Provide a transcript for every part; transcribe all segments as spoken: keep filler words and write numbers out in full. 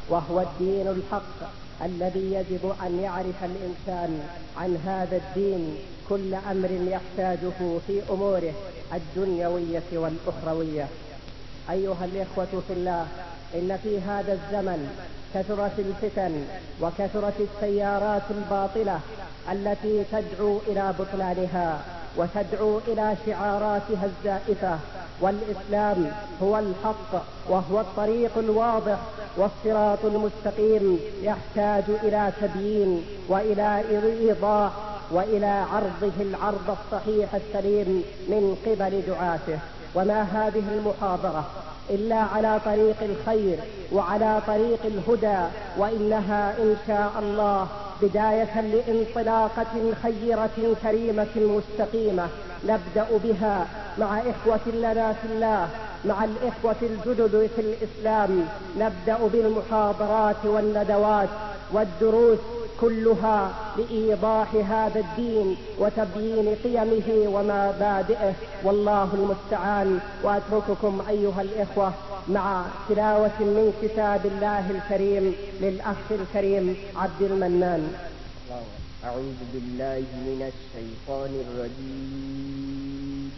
وهو الدين الحق الذي يجب أن يعرف الإنسان عن هذا الدين كل أمر يحتاجه في أموره الدنيوية والأخروية. أيها الإخوة في الله، إن في هذا الزمن كثرت الفتن وكثرت التيارات الباطلة التي تدعو إلى بطلانها وتدعو إلى شعاراتها الزائفة، والإسلام هو الحق وهو الطريق الواضح والصراط المستقيم، يحتاج إلى تبيين وإلى إيضاح وإلى عرضه العرض الصحيح السليم من قبل دعاته. وما هذه المحاضرة إلا على طريق الخير وعلى طريق الهدى، وإنها إن شاء الله بداية لانطلاقة خيرة كريمة مستقيمة نبدأ بها مع إخوة لنا في الله، مع الإخوة الجدد في الإسلام. نبدأ بالمحاضرات والندوات والدروس كلها لإيضاح هذا الدين وتبيين قيمه ومبادئه، والله المستعان. وأترككم أيها الإخوة مع تلاوة من كتاب الله الكريم للأخ الكريم عبد المنان. أعوذ بالله من الشيطان الرجيم.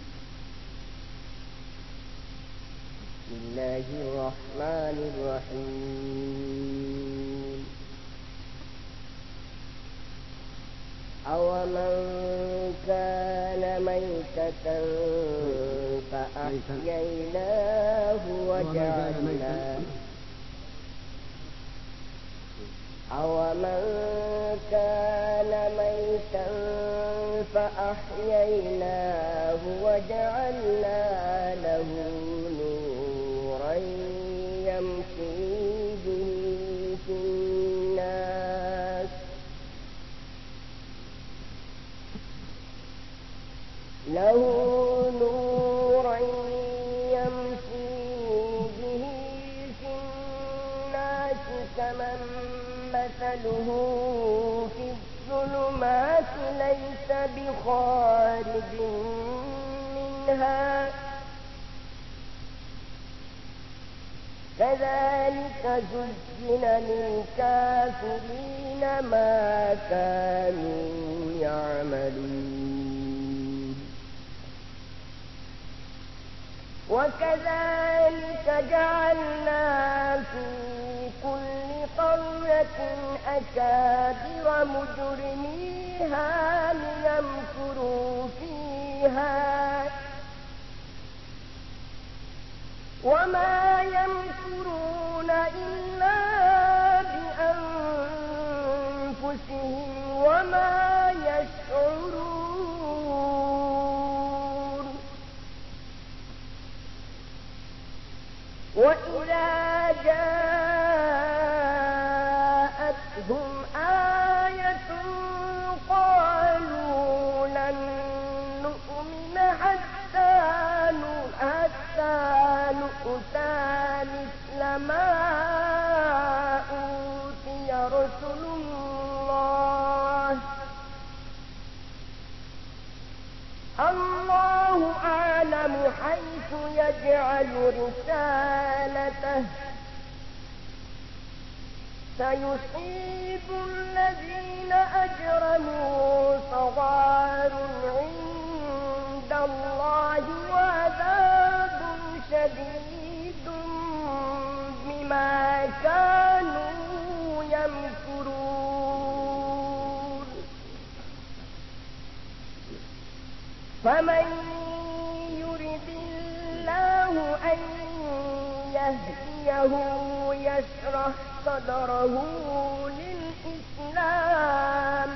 بسم الله الرحمن الرحيم. أومن كان ميتة فأحييناه وجعلنا أومن كان ميتا فأحييناه وجعلنا له نورا يمشي به في الناس له نورا يمشي به في الناس كمن مثله في الظلمات ليس بخارج منها كذلك زين للكافرين ما كانوا يعملون. وكذلك جعلنا في كل قرية أكابر مجرميها ليمكروا فيها وما يمكرون إلا بأنفسهم وما يشعرون. وإذا جاءتهم آية قالوا لن نؤمن حتى نؤتى مثل ما أوتي رسل الله الله أعلم حيث يجعل رسالته سيصيب الذين أجرموا صغار عند الله وعذاب شديد بما كانوا يمكرون. فمن يرد الله أن يهديه يشرح صدره للإسلام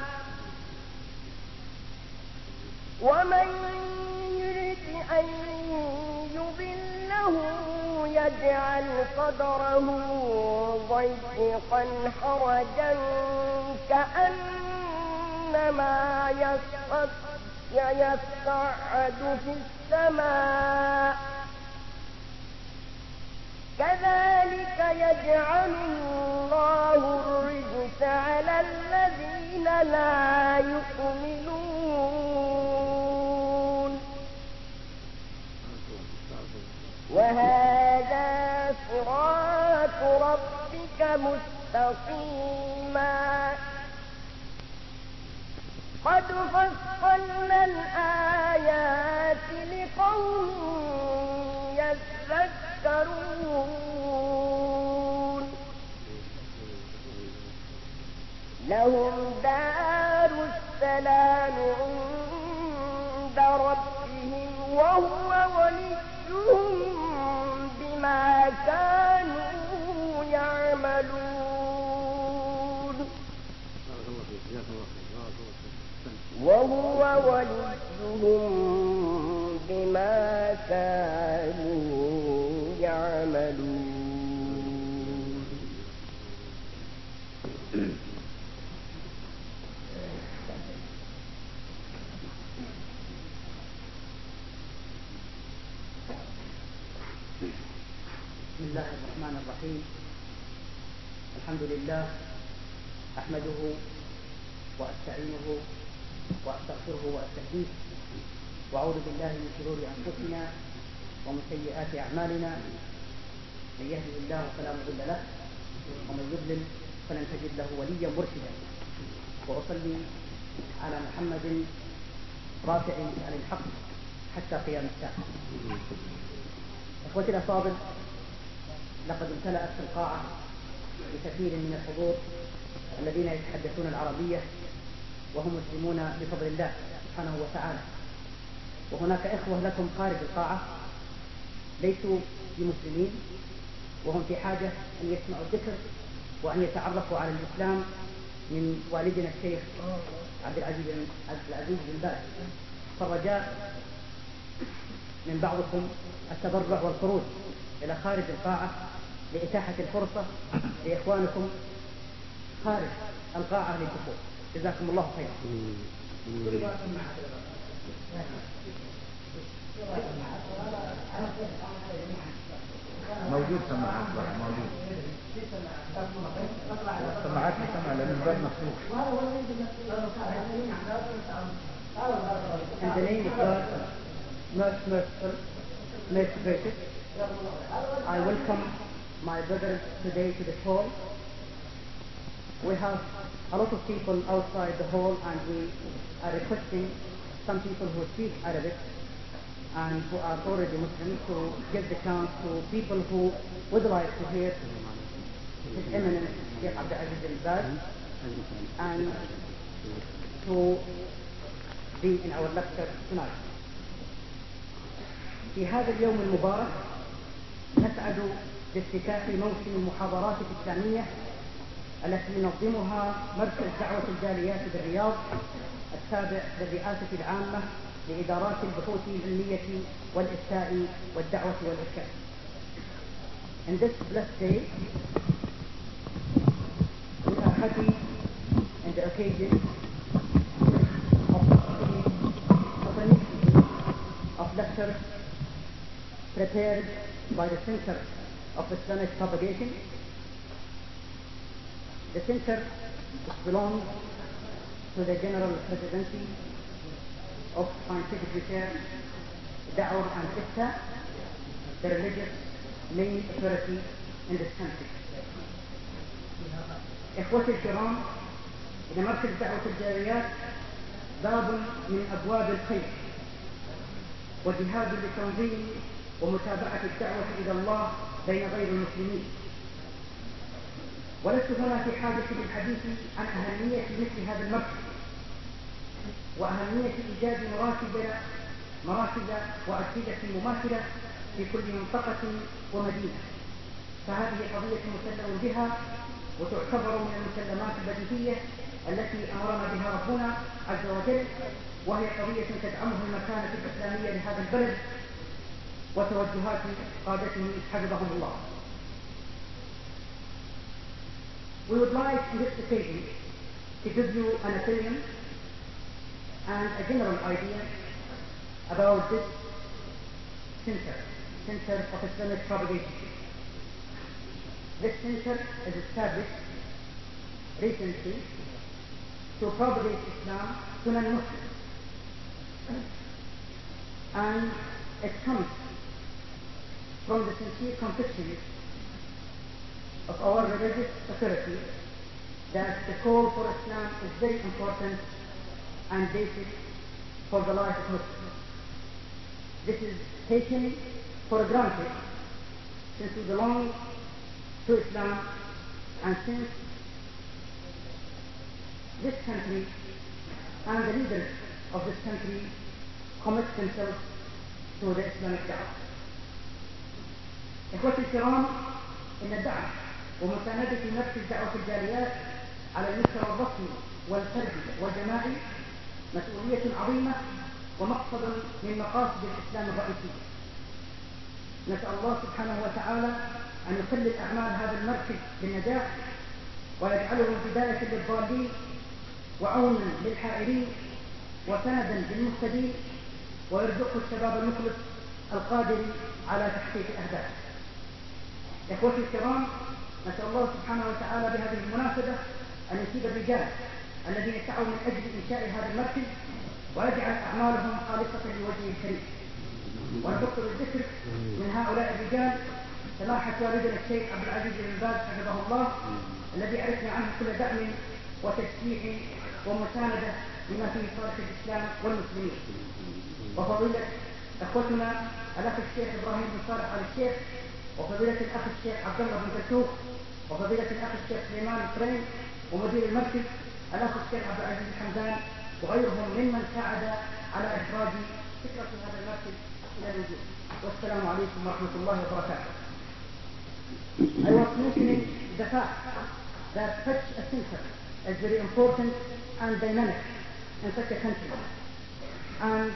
ومن يرد أن يضله يجعل صدره ضيقا حرجا كأنما يصعد في السماء كذلك يجعل الله الرجس على الذين لا يؤمنون. وهذا صراط ربكم ربك مستقيما قد فصلنا الآيات لقوم يذكرون لهم دار السلام عند ربهم وهو وليهم بما كانوا يعملون وهو وليهم بما كانوا يعملون. بسم الله الرحمن الرحيم. الحمد لله أحمده وأستعينه وأستغفره وأستهديه وأعوذ بالله من شرور أنفسنا ومن سيئات أعمالنا من يهده الله فلا مضل له ومن يضلل فلن تجد له وليا مرشدا وأصلي على محمد رافع عن الحق حتى قيام الساعة. إخوتي الأفاضل، لقد امتلأت القاعة بكثير من الحضور الذين يتحدثون العربية وهم مسلمون بفضل الله سبحانه وتعالى، وهناك إخوة لكم خارج القاعة ليسوا بمسلمين وهم في حاجة أن يسمعوا الذكر وأن يتعرفوا على الإسلام من والدنا الشيخ عبد العزيز عبد العزيز بن باز. فالرجاء من بعضكم التبرع والخروج إلى خارج القاعة لإتاحة الفرصة لإخوانكم خارج القاعة للدخول. جزاكم الله خيرا. موجود سماعات موجود سماعات سماعة لأن الباب مفتوح. In the name of God, most merciful, most gracious, I welcome my brothers today to the hall. We have a lot of people outside the hall and we are requesting some people who speak Arabic and who are already Muslims to give the chance to people who would like to hear His Eminence Sheikh Abdul Aziz al-Baz and to be in our lecture tonight. في هذا اليوم المبارك نسعد بافتتاح موسم المحاضرات الإسلامية التي ينظمها مركز دعوة الجاليات بالرياض التابع للرئاسة العامة لإدارات البحوث العلمية والإفتاء والدعوة والإرشاد. In this blessed day, we are happy in the occasion of the opportunity of lectures prepared by the Center of Islamic Propagation. The center belongs to the General Presidency of Scientific Research, Da'wah and Ifta, the religious main authority in this country. إخوتي الكرام، إن مركز دعوة الجاليات باب من أبواب الخير وجهاد لتنظيم ومتابعة الدعوة إلى الله بين غير المسلمين. ولست هنا في حاجة للحديث عن أهمية مثل هذا المركز وأهمية إيجاد مراكز مراكز وأسئلة مماثلة في كل منطقة ومدينة، فهذه قضية مسلم بها وتعتبر من المسلمات البديهية التي أمرنا بها ربنا عز وجل، وهي قضية تدعمه المكانة الإسلامية لهذا البلد وتوجهات قادته حفظهم الله. We would like in this occasion to give you an opinion and a general idea about this center, Center of Islamic Propagation. This center is established recently to propagate Islam to non-Muslims, and it comes from the sincere conviction of our religious authority that the call for Islam is very important and basic for the life of Muslims. This is taken for granted since we belong to Islam and since this country and the leaders of this country commit themselves to the Islamic da'wah. إخوتي الكرام، إن الدعم ومساندة مركز دعوة الجاليات على المستوى الرسمي والفردي والجماعي مسؤولية عظيمة ومقصد من مقاصد الإسلام الرئيسية. نسأل الله سبحانه وتعالى أن يخلد أعمال هذا المركز بالنجاح ويجعله بداية للضالين وعونا للحائرين وسندا للمهتدين ويرزقه الشباب المخلص القادر على تحقيق أهدافه. إخوتي الكرام، نسأل الله سبحانه وتعالى بهذه المناسبة أن يثيب الرجال الذين سعوا من أجل إنشاء هذا المركز ويجعل أعمالهم خالصة لوجهه الكريم. ونحط بالذكر من هؤلاء الرجال سماحة والدنا الشيخ عبد العزيز بن باز حفظه الله، الذي عرفنا عنه كل دعم وتشجيع ومساندة لما فيه صالح الإسلام والمسلمين. وفضيلة أخوتنا الأخ الشيخ إبراهيم بن صالح آل الشيخ، وفضيلة الأخ الشيخ عبد الله بن فتوح، وفضيلة الأخ الشيخ سليمان الفرين، ومدير المركز الأخ الشيخ عبد العزيز الحمدان، وغيرهم ممن ساعد على إخراج فكرة هذا المركز إلى الوجود. والسلام عليكم ورحمة الله وبركاته. I was mentioning the fact that such a center is very important and dynamic in such a country, and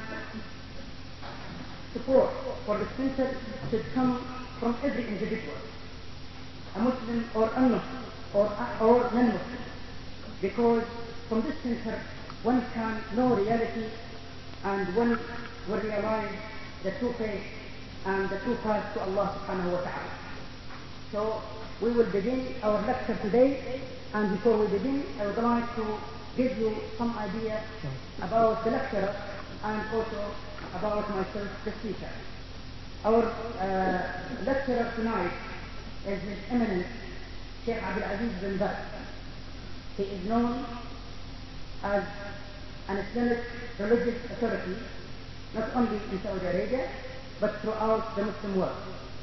support for the center should come from every individual, a Muslim or un-Muslim or, or non-Muslim, because from this center one can know reality and one will realize the true faith and the true path to Allah subhanahu wa ta'ala. So we will begin our lecture today, and before we begin I would like to give you some idea about the lecturer and also about myself, the speaker. Our uh, lecturer tonight is His Eminence Sheikh Abdul Aziz bin Baz. He is known as an Islamic religious authority not only in Saudi Arabia but throughout the Muslim world.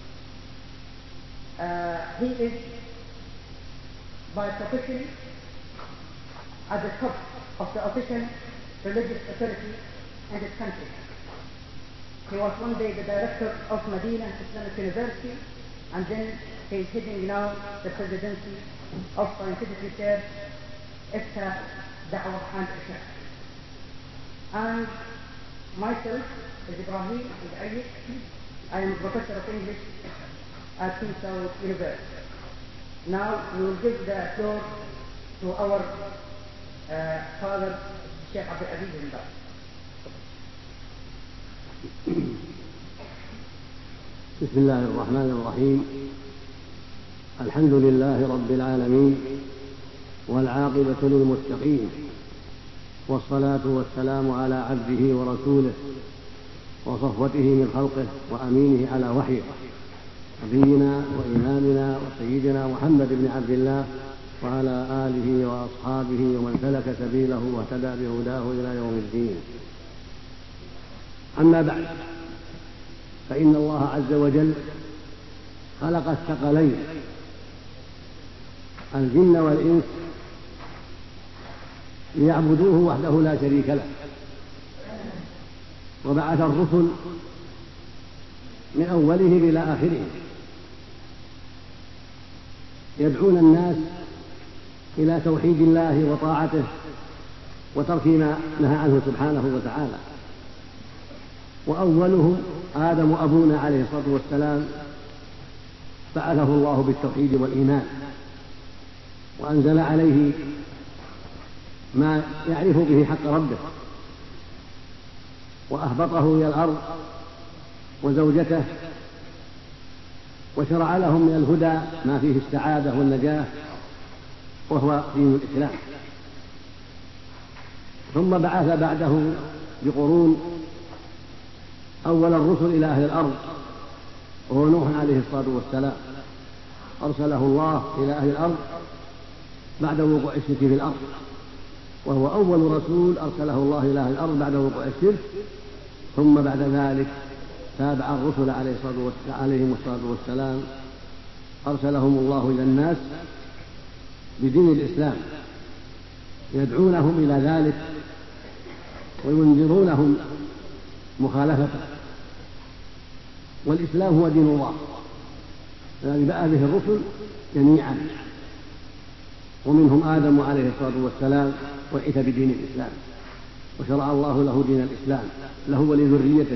Uh, he is by profession at the top of the official religious authority in this country. He was one day the director of Medina Islamic University, and then he is heading now the presidency of scientific research, Ifta, Da'wah and Irshad. And myself is Ibrahim Al-Ayyid. I am a professor of English at King Saud University. Now we will give the floor to our uh, father, Sheikh Abdul Aziz bin Baz. بسم الله الرحمن الرحيم. الحمد لله رب العالمين والعاقبة للمتقين، والصلاة والسلام على عبده ورسوله وصفوته من خلقه وأمينه على وحيه، نبينا وإمامنا وسيدنا محمد بن عبد الله وعلى آله وأصحابه ومن سلك سبيله واهتدى بهداه إلى يوم الدين. أما بعد، فإن الله عز وجل خلق الثقلين الجن والإنس ليعبدوه وحده لا شريك له، وبعث الرسل من أولهم إلى آخرهم يدعون الناس إلى توحيد الله وطاعته وترك ما نهى عنه سبحانه وتعالى. وأولهم آدم أبونا عليه الصلاة والسلام، بعثه الله بالتوحيد والإيمان وأنزل عليه ما يعرف به حق ربه، وأهبطه إلى الأرض وزوجته، وشرع لهم من الهدى ما فيه السعادة والنجاة، وهو دين الإسلام. ثم بعث بعده بقرون أول الرسل إلى أهل الأرض وهو نوح عليه الصلاة والسلام، أرسله الله إلى أهل الأرض بعد وقوع الشرك في الأرض، وهو أول رسول أرسله الله إلى أهل الأرض بعد وقوع الشرك. ثم بعد ذلك تابع الرسل عليهم الصلاة والسلام، أرسلهم الله إلى الناس بدين الإسلام، يدعونهم إلى ذلك وينذرونهم مخالفته. والإسلام هو دين الله الذي باء به الرسل جميعا، ومنهم آدم عليه الصلاة والسلام وعث بدين الإسلام، وشرع الله له دين الإسلام له ولذريته.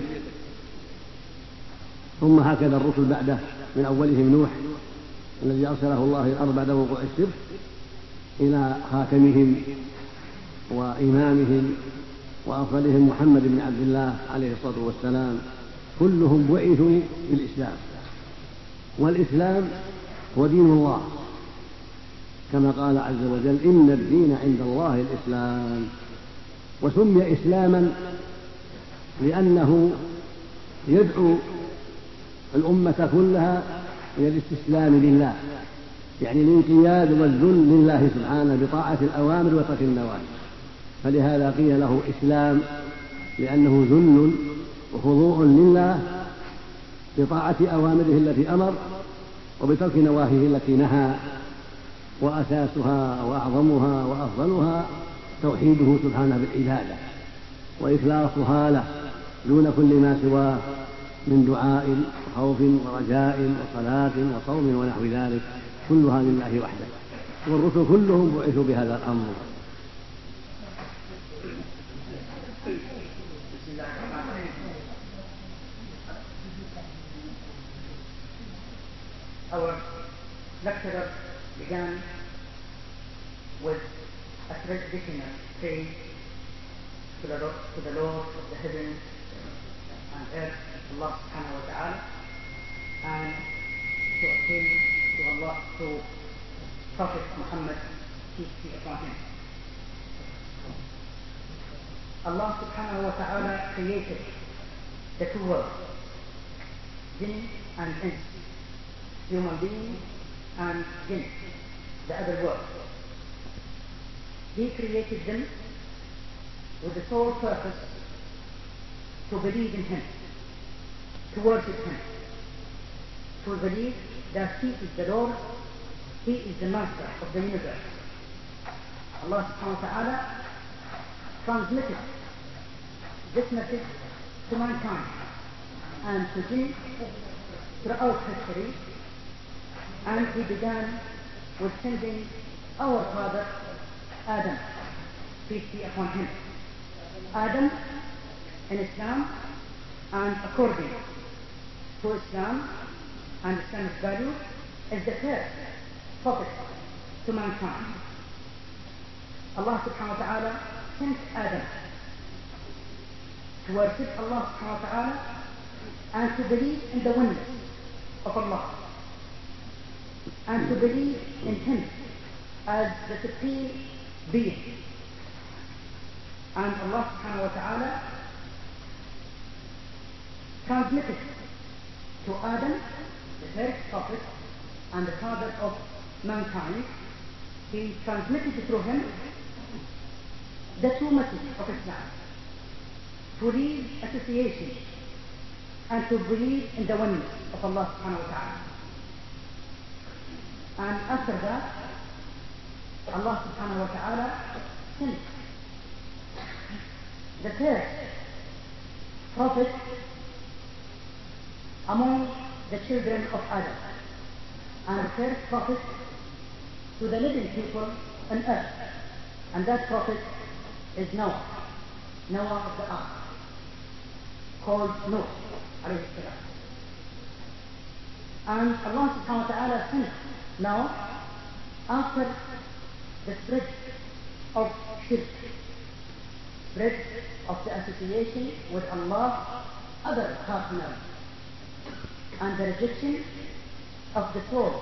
ثم هكذا الرسل بعده، من أولهم نوح الذي أرسله الله إلى الأرض بعد وقوع الشرك، إلى خاتمهم وإمامهم وأفضلهم محمد بن عبد الله عليه الصلاة والسلام، كلهم بعثوا بالإسلام. والإسلام هو دين الله كما قال عز وجل: إن الدين عند الله الإسلام. وسمي إسلاما لأنه يدعو الأمة كلها إلى الاستسلام لله، يعني الانقياد والذل لله سبحانه بطاعة الأوامر وترك النواهي. فلهذا قيل له إسلام، لأنه ذل وخضوع لله بطاعة أوامره التي أمر وبترك نواهيه التي نهى. وأساسها وأعظمها وأفضلها توحيده سبحانه بالعبادة وإخلاصها له دون كل ما سواه من دعاء وخوف ورجاء وصلاة وصوم ونحو ذلك، كلها لله وحده. والرسل كلهم بعثوا بهذا الأمر. Our lecturer began with a traditional praise to the, to the Lord of the heavens and earth, Allah subhanahu wa ta'ala, and to appeal to Allah, to Prophet Muhammad, peace be upon him. Allah subhanahu wa ta'ala created the two worlds, jinn and ins, human being and jinn, the other world. He created them with the sole purpose to believe in him, to worship him, to believe that he is the Lord, he is the master of the universe. Allah subhanahu wa ta'ala transmitted this message to mankind and to jinn throughout history. And he began with sending our father Adam, peace be upon him. Adam in Islam, and according to Islam and Islamic value, is the first prophet to mankind. Allah subhanahu wa ta'ala sent Adam to worship Allah subhanahu wa ta'ala and to believe in the oneness of Allah, and to believe in him as the supreme being. And Allah subhanahu wa ta'ala transmitted to Adam, the first prophet and the father of mankind, he transmitted through him the true message of Islam, to leave association and to believe in the oneness of Allah subhanahu wa ta'ala. And after that, Allah subhanahu wa ta'ala sent the first prophet among the children of Adam, and the first prophet to the living people on earth. And that prophet is Noah, Noah of the ark, called Noah alayhi salam. And Allah subhanahu wa ta'ala sent Now, after the spread of shirk, spread of the association with Allah, other partners, and the rejection of the soul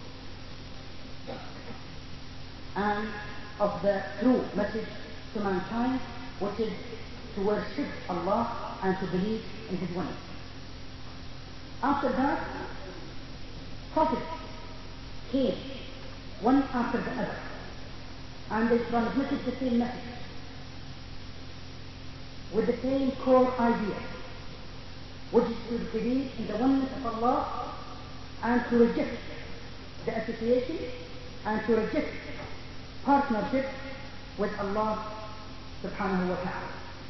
and of the true message to mankind, which is to worship Allah and to believe in His oneness. After that, prophets came one after the other, and they transmitted the same message with the same core idea, which is to believe in the oneness of Allah and to reject the association and to reject partnership with Allah subhanahu wa ta'ala.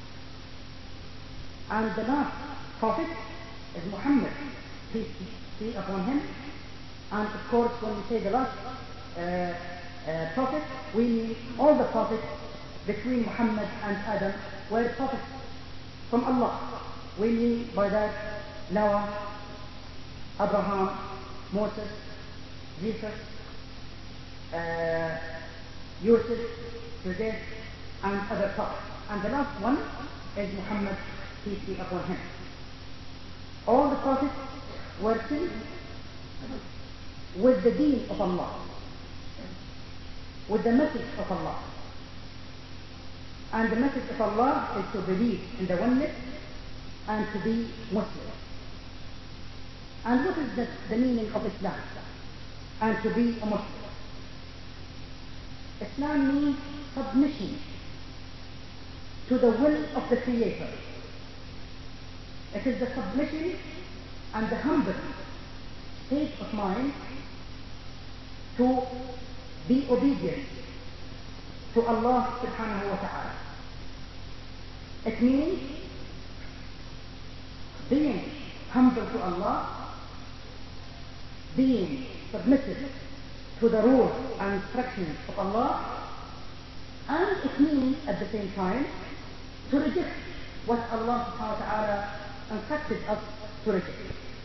And the last prophet is Muhammad, peace be upon him. And of course, when we say the last uh, uh, prophet, we mean all the prophets between Muhammad and Adam were prophets from Allah. We mean by that Noah, Abraham, Moses, Jesus, uh, Yusuf, Joseph, and other prophets. And the last one is Muhammad, peace be upon him. All the prophets were sent with the deen of Allah, with the message of Allah. And the message of Allah is to believe in the oneness and to be Muslim. And what is the, the meaning of Islam? And to be a Muslim. Islam means submission to the will of the Creator. It is the submission and the humble state of mind to be obedient to Allah subhanahu wa ta'ala. It means being humble to Allah, being submissive to the rules and instructions of Allah, and it means at the same time to reject what Allah subhanahu wa ta'ala instructed us to reject.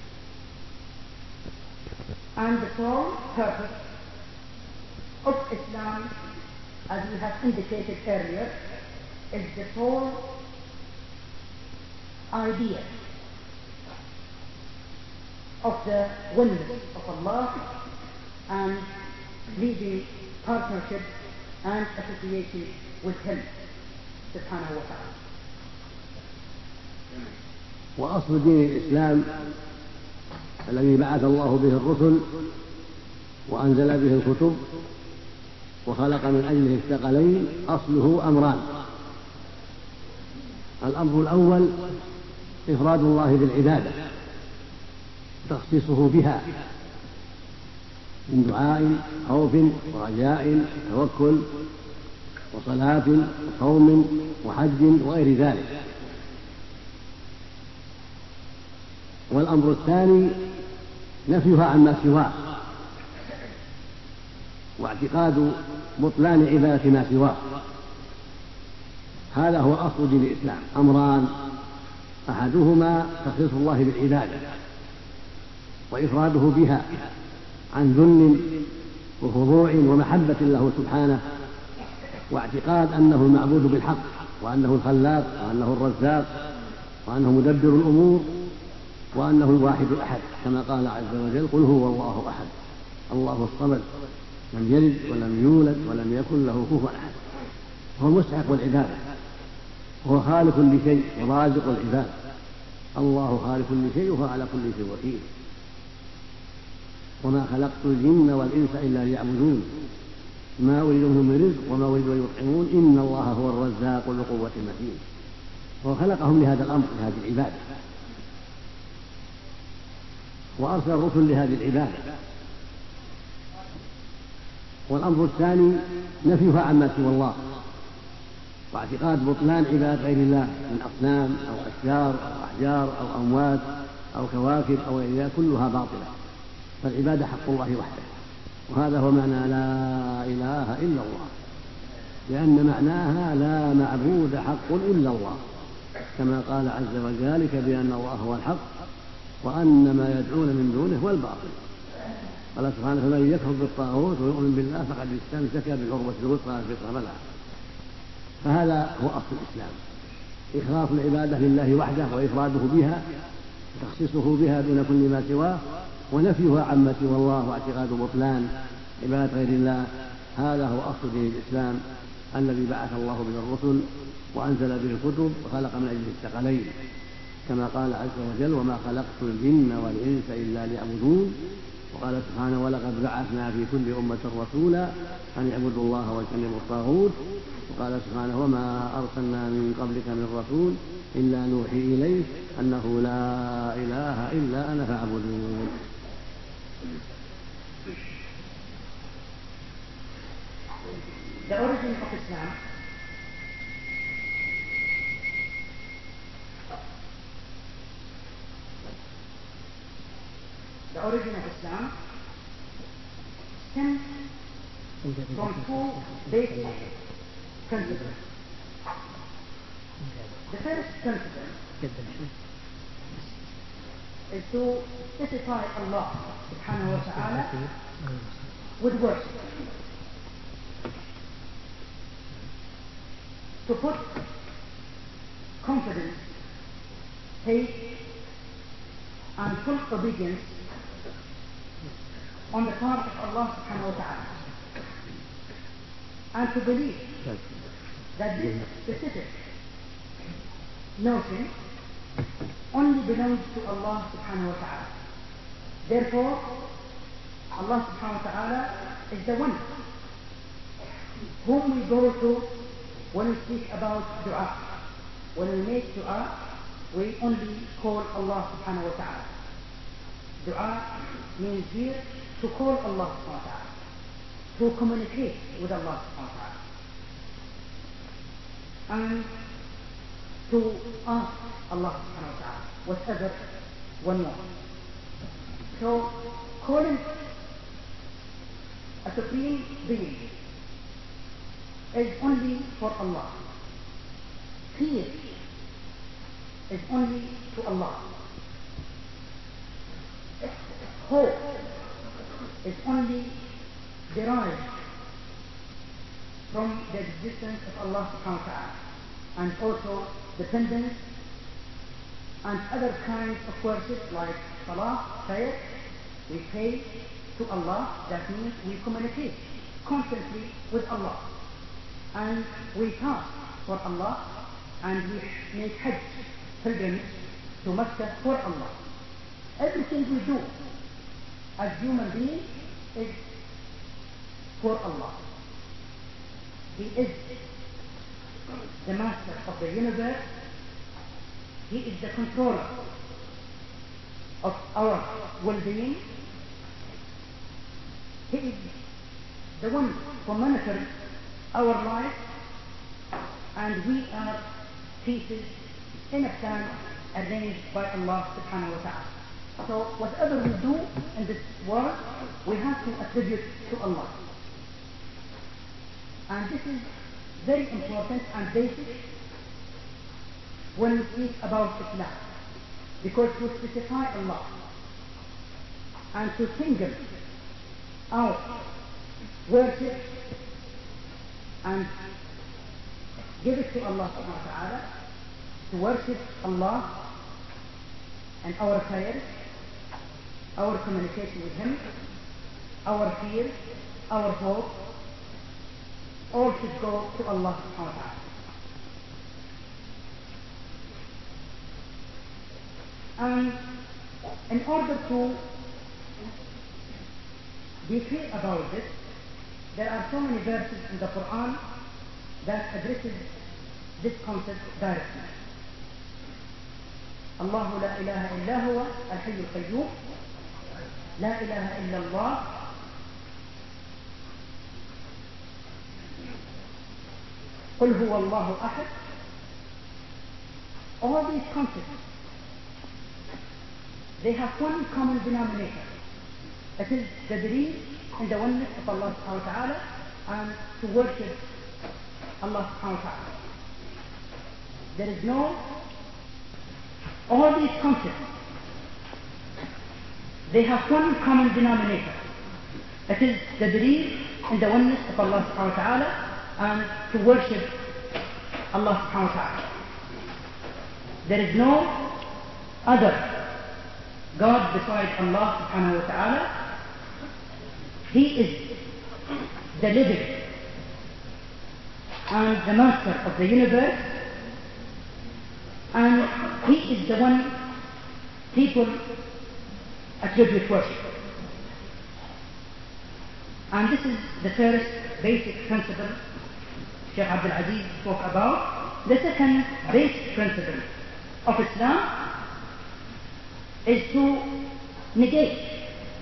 And the sole purpose of Islam, as we have indicated earlier, is the sole idea of the oneness of Allah and leading partnership and association with Him subhanahu wa ta'ala. وأصل دين الإسلام الذي بعث الله به الرسل وأنزل به الكتب وخلق من أجله الثقلين أصله أمران. الأمر الأول إفراد الله بالعبادة، تخصيصه بها من دعاء، خوف ورجاء، توكل وصلاة وصوم وحج وغير ذلك. والأمر الثاني نفيها عما سواه واعتقاد بطلان عبادة ما سواه. هذا هو أصل دين الإسلام، أمران: أحدهما تخصيص الله بالعبادة وإفراده بها عن ذل وخضوع ومحبة له سبحانه، واعتقاد أنه المعبود بالحق وأنه الخلاق وأنه الرزاق وأنه مدبر الأمور وأنه الواحد الأحد، كما قال عز وجل: قل هو الله أحد الله الصمد لم يلد ولم يولد ولم يكن له كفوا أحد. هو مستحق العبادة، هو خالق كل شيء ورازق العباد. الله خالق كل شيء وهو على كل شيء وكيل. وما خلقت الجن والإنس إلا ليعبدون ما أريد منهم من رزق وما أريد أن يطعمون إن الله هو الرزاق ذو القوة المتين. وخلقهم لهذا الأمر، لهذه العبادة، وأرسل الرسل لهذه العبادة. والأمر الثاني نفيها عما سوى الله واعتقاد بطلان عبادة غير الله من أصنام أو أشجار أو أحجار أو أموات أو كواكب أو غيرها، كلها باطلة. فالعبادة حق الله وحده، وهذا هو معنى لا إله إلا الله، لأن معناها لا معبود حق إلا الله، كما قال عز وجل: ذلك بأن الله هو الحق وأن ما يدعون من دونه هو الباطل. قال سبحانه: فمن يكفر بالطاغوت ويؤمن بالله فقد استمسك بالعروة الوثقى لا انفصام لها. فهذا هو أصل الإسلام، إخلاص العبادة لله وحده وإفراده بها وتخصيصه بها دون كل ما سواه، ونفيها عما سوى الله واعتقاد بطلان عبادة غير الله. هذا هو أصل دين الإسلام الذي بعث الله به الرسل وأنزل به الكتب وخلق من أجله الثقلين، كما قال عز وجل: وما خلقت الجن والإنس إلا ليعبدون وقال سبحانه ولقد بعثنا في كل أمة رسولا أن اعبدوا الله واجتنبوا الطاغوت. وقال سبحانه وما أرسلنا من قبلك من رسول إلا نوحي إليه أنه لا إله إلا أنا فاعبدون. The origin of Islam The origin of Islam stems from two basic principles. The first principle is to specify Allah subhanahu wa ta'ala with worship. To put confidence, faith, and full obedience on the part of Allah subhanahu wa ta'ala, and to believe that this specific notion only belongs to Allah subhanahu wa ta'ala. Therefore, Allah subhanahu wa ta'ala is the one whom we go to when we speak about dua. When we make dua, we only call Allah subhanahu wa ta'ala. Dua means here to call Allah subhanahu wa ta'ala, to communicate with Allah subhanahu wa ta'ala, and to ask Allah subhanahu wa ta'ala whatever one wants. So calling a supreme being is only for Allah. Fear is only to Allah. Hope is only derived from the existence of Allah subhanahu wa ta'ala, and also dependence and other kinds of worship like salah, prayer. We pray to Allah, that means we communicate constantly with Allah, and we fast for Allah, and we make hajj, pilgrimage to Mecca for Allah. Everything we do as human beings is for Allah. He is the master of the universe. He is the controller of our well-being. He is the one who monitors our life, and we are pieces in a plan arranged by Allah subhanahu wa ta'ala. So whatever we do in this world, we have to attribute to Allah. And this is very important and basic when we speak about Islam, because to specify Allah and to single out worship and give it to Allah subhanahu wa ta'ala, to worship Allah and our prayers, our communication with Him, our fear, our hope, all should go to Allah subhanahu wa ta'ala. And in order to be clear about this, there are so many verses in the Quran that addresses this concept directly. الله لا إله إلا هو الحي القيوم لا إله إلا الله قل هو الله أحد. All these concepts, they have one common denominator. It is the belief in the oneness of Allah subhanahu wa ta'ala and to worship Allah subhanahu wa ta'ala. There is no, all these concepts, they have one common denominator. It is the belief in the oneness of Allah subhanahu wa ta'ala and to worship Allah subhanahu wa ta'ala. There is no other God besides Allah subhanahu wa ta'ala. He is the living and the master of the universe, and He is the one people attribute worship. And this is the first basic principle Sheikh Abdul Aziz spoke about. The second basic principle of Islam is to negate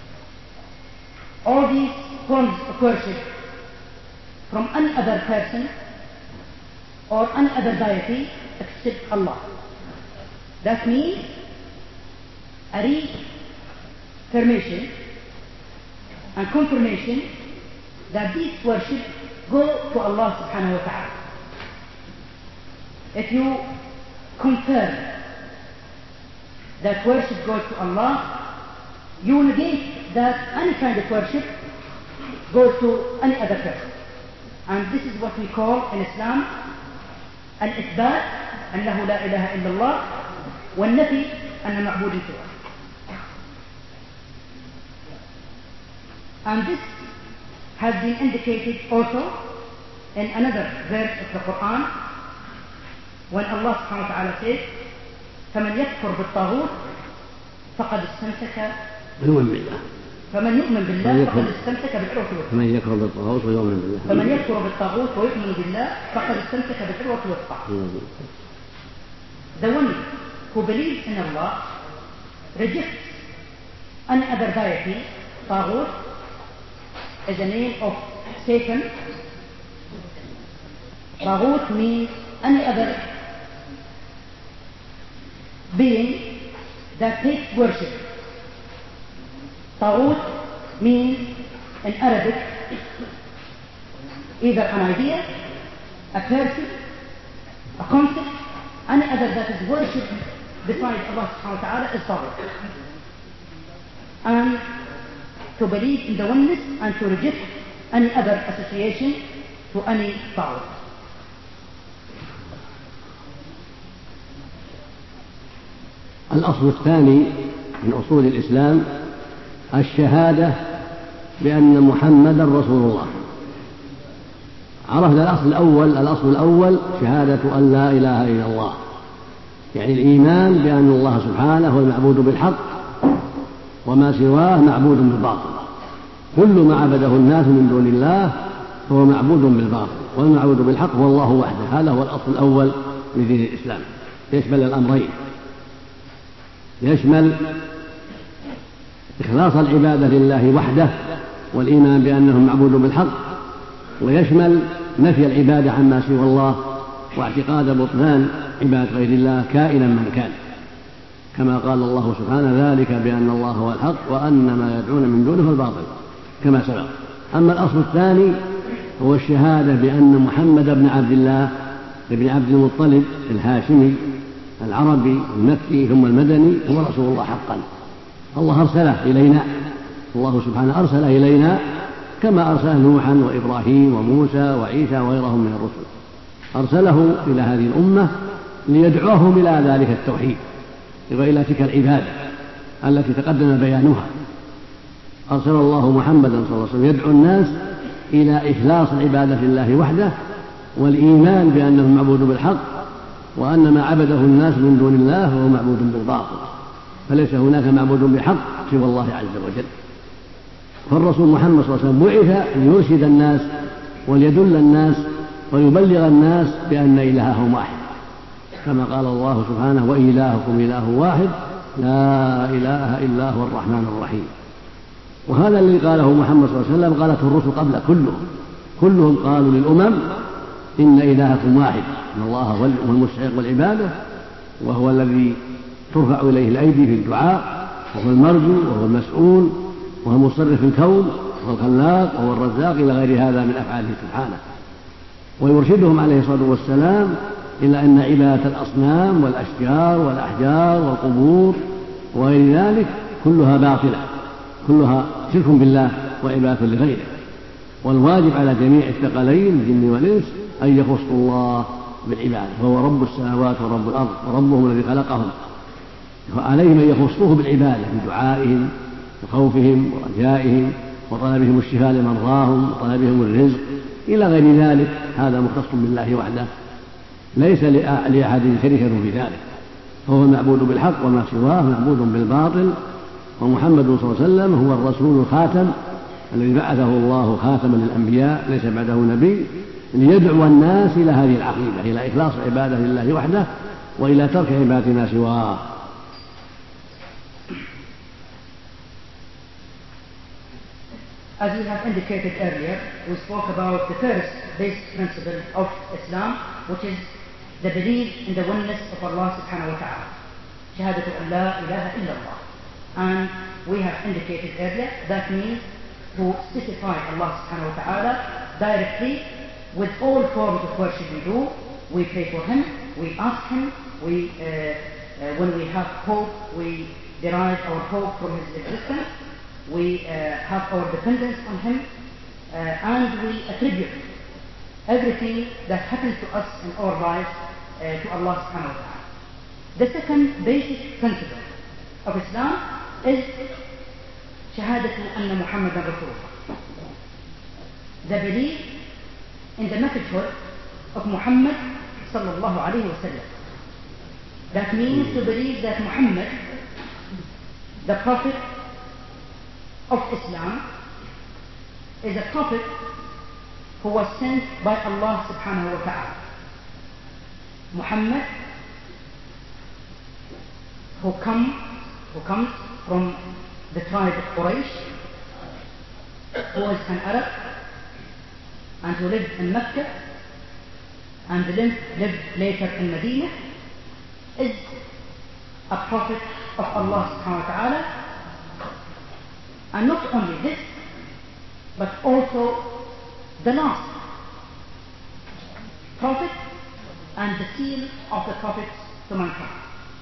all these forms of worship from any other person or any other deity except Allah. That means a reaffirmation and confirmation that these worship go to Allah subhanahu wa ta'ala. If you confirm that worship goes to Allah, you negate that any kind of worship goes to any other person. And this is what we call in Islam al-Ithbat, أنه لا إله إلا الله, والنفي أن معبود سواه. And this has been indicated also in another verse of the Quran when Allah subhanahu wa ta'ala says فمن يكفر بالطاغوت فقد استمسك فمن يؤمن بالله فقد استمسك بالعروة الوثقى. فمن يكفر بالطاغوت ويؤمن بالله فمن يكفر بالطاغوت ويؤمن بالله فقد استمسك بالعروة الوثقى. The one who believes in Allah rejects any other deity. Taghut is a name of Satan. Taghut means any other being that takes worship. Taghut means in Arabic either an idea, a person, a concept, any other that is worshipped besides Allah subhanahu wa ta'ala is Taghut. And to believe in the oneness and to reject any other association to any Taghut. الأصل الثاني من أصول الإسلام الشهادة بأن محمدا رسول الله. عرفنا الأصل الأول الأصل الأول شهادة أن لا إله إلا الله، يعني الإيمان بأن الله سبحانه هو المعبود بالحق وما سواه معبود بالباطل. كل ما عبده الناس من دون الله فهو معبود بالباطل، والمعبود بالحق هو الله وحده. هذا هو الأصل الأول لدين الإسلام، يشمل الأمرين، يشمل إخلاص العبادة لله وحده والإيمان بأنه معبود بالحق، ويشمل نفي العبادة عما سوى الله واعتقاد بطلان عبادة غير الله كائنا من كان، كما قال الله سبحانه ذلك بأن الله هو الحق وأن ما يدعون من دونه الباطل كما سبق. أما الأصل الثاني هو الشهادة بأن محمد بن عبد الله بن عبد المطلب الهاشمي العربي المكي ثم المدني هو رسول الله حقا. الله أرسله إلينا، الله سبحانه أرسله إلينا كما أرسله نوحا وإبراهيم وموسى وعيسى وغيرهم من الرسل. أرسله إلى هذه الأمة ليدعوهم إلى ذلك التوحيد وإلى تلك العبادة التي تقدم بيانها. أرسل الله محمدا صلى الله عليه وسلم يدعو الناس إلى إخلاص العبادة لله وحده والإيمان بأنه معبود بالحق وأن ما عبده الناس من دون الله هو معبود بالباطل، فليس هناك معبود بحق سوى الله عز وجل. فالرسول محمد صلى الله عليه وسلم بعث ليرشد الناس وليدل الناس ويبلغ الناس بأن إلههم واحد، كما قال الله سبحانه وإلهكم إله واحد لا إله إلا هو الرحمن الرحيم. وهذا الذي قاله محمد صلى الله عليه وسلم قالته الرسل قبل كلهم كلهم قالوا للأمم إن إلهكم واحد، إن الله هو المستحق والعبادة وهو الذي ترفع إليه الأيدي في الدعاء وهو المرجو وهو المسؤول وهو المصرف الكون وهو الخلاق وهو الرزاق إلى غير هذا من أفعاله سبحانه. ويرشدهم عليه الصلاة والسلام إلى أن عبادة الأصنام والأشجار والأحجار والقبور وغير ذلك كلها باطلة، كلها شرك بالله وعبادة لغيره. والواجب على جميع الثقلين الجن والإنس أن يخصوا الله بالعبادة، فهو رب السماوات ورب الأرض وربهم الذي خلقهم، فعليهم أن يخصوه بالعبادة بدعائهم وخوفهم ورجائهم وطلبهم الشفاء لمرضاهم وطلبهم الرزق إلى غير ذلك. هذا مختص بالله وحده ليس لأحد شريكه في ذلك، فهو المعبود بالحق وما سواه معبود بالباطل. ومحمد صلى الله عليه وسلم هو الرسول الخاتم الذي بعثه الله خاتما للأنبياء ليس بعده نبي، ليدعو الناس إلى هذه العقيدة، إلى إخلاص العبادة لله وحده وإلى ترك عبادة ما سواه. As we have indicated earlier, we spoke about the first basic principle of Islam, which is the belief in the oneness of Allah subhanahu wa ta'ala. Shahadatu an la ilaha illallah. And we have indicated earlier that means to specify Allah subhanahu wa ta'ala directly with all forms of worship we do. We pray for Him, we ask Him, we, uh, uh, when we have hope, we derive our hope from His existence. We uh, have our dependence on Him, uh, and we attribute everything that happens to us in our lives uh, to Allah subhanahu wa ta'ala. The second basic principle of Islam is Shahadatu anna Muhammadan Rasulullah. The belief in the messagehood of Muhammad sallallahu alayhi wa sallam. That means to believe that Muhammad, the Prophet of Islam, is a prophet who was sent by Allah subhanahu wa ta'ala. Muhammad, who come, who comes from the tribe of Quraysh, who is an Arab and who lived in Mecca and lived, lived later in Medina, is a prophet of Allah subhanahu wa ta'ala. And not only this, but also the last prophet and the seal of the prophets to mankind.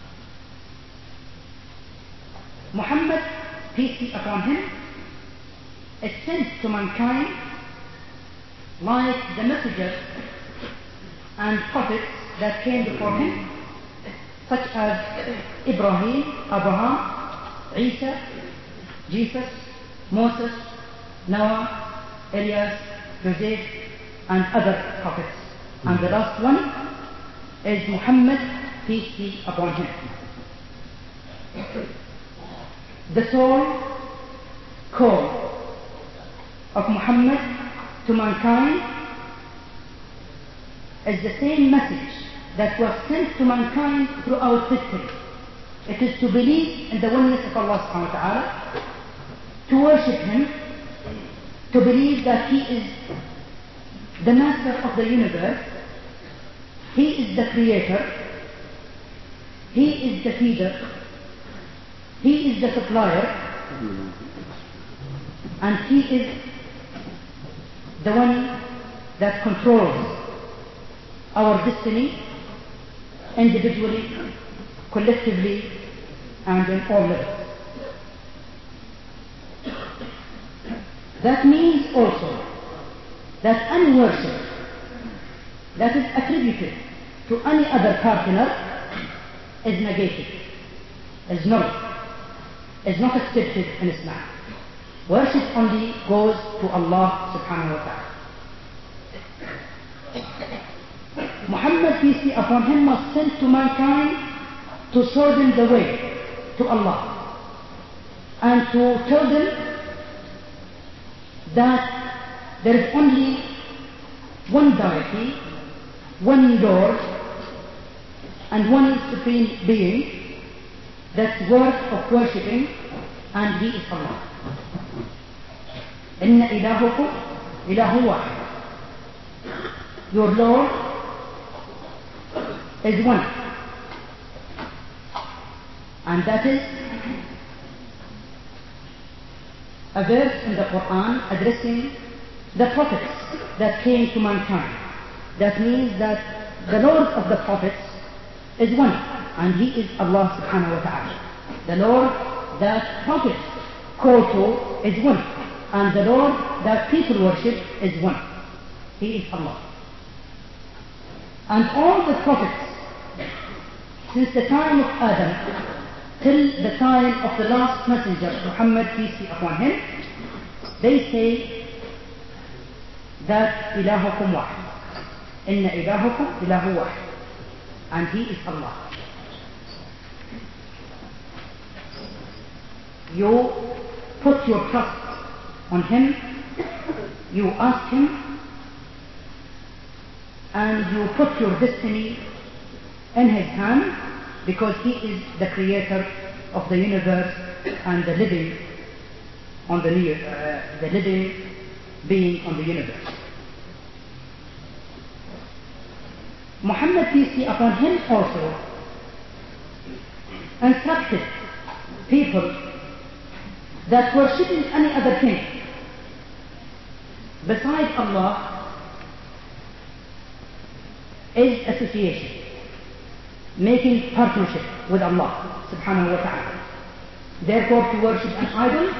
Muhammad, peace be upon him, is sent to mankind like the messengers and prophets that came before him, such as Ibrahim, Abraham, Isa, Jesus, Moses, Noah, Elias, Joseph, and other prophets. And the last one is Muhammad, peace be upon him. The sole call of Muhammad to mankind is the same message that was sent to mankind throughout history. It is to believe in the oneness of Allah subhanahu wa ta'ala, to worship Him, to believe that He is the master of the universe, He is the creator, He is the feeder, He is the supplier, and He is the one that controls our destiny individually, collectively, and in all levels. That means also that any worship that is attributed to any other partner is negated, is null, is not accepted in Islam. Worship only goes to Allah subhanahu wa ta'ala. Muhammad, peace be upon him, was sent to mankind to show them the way to Allah and to tell them that there is only one deity, one Lord, and one supreme being that's worth of worshipping, and He is Allah. Inna ilahukum ilahu wahid. Your Lord is one, and that is a verse in the Quran addressing the prophets that came to mankind. That means that the Lord of the prophets is one, and He is Allah subhanahu wa ta'ala. The Lord that prophets call to is one, and the Lord that people worship is one. He is Allah. And all the prophets, since the time of Adam till the time of the last messenger, Muhammad, peace be upon him, they say that ilahukum wahid. Inna ilahukum ilahu wahid. And He is Allah. You put your trust on him, you ask him, and you put your destiny in his hand, because he is the creator of the universe and the living on the, uh, the living being on the universe. Muhammad, peace be upon him, also instructed people that worshipping any other thing besides Allah is association, making partnership with Allah subhanahu wa ta'ala. Therefore, to worship an idol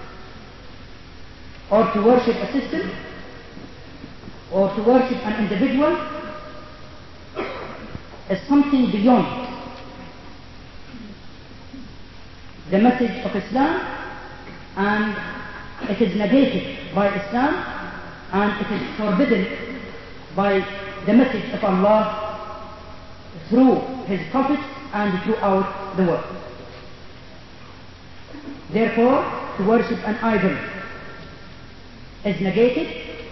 or to worship a system or to worship an individual is something beyond the message of Islam, and it is negated by Islam, and it is forbidden by the message of Allah through His prophets and throughout the world. Therefore, to worship an idol is negated.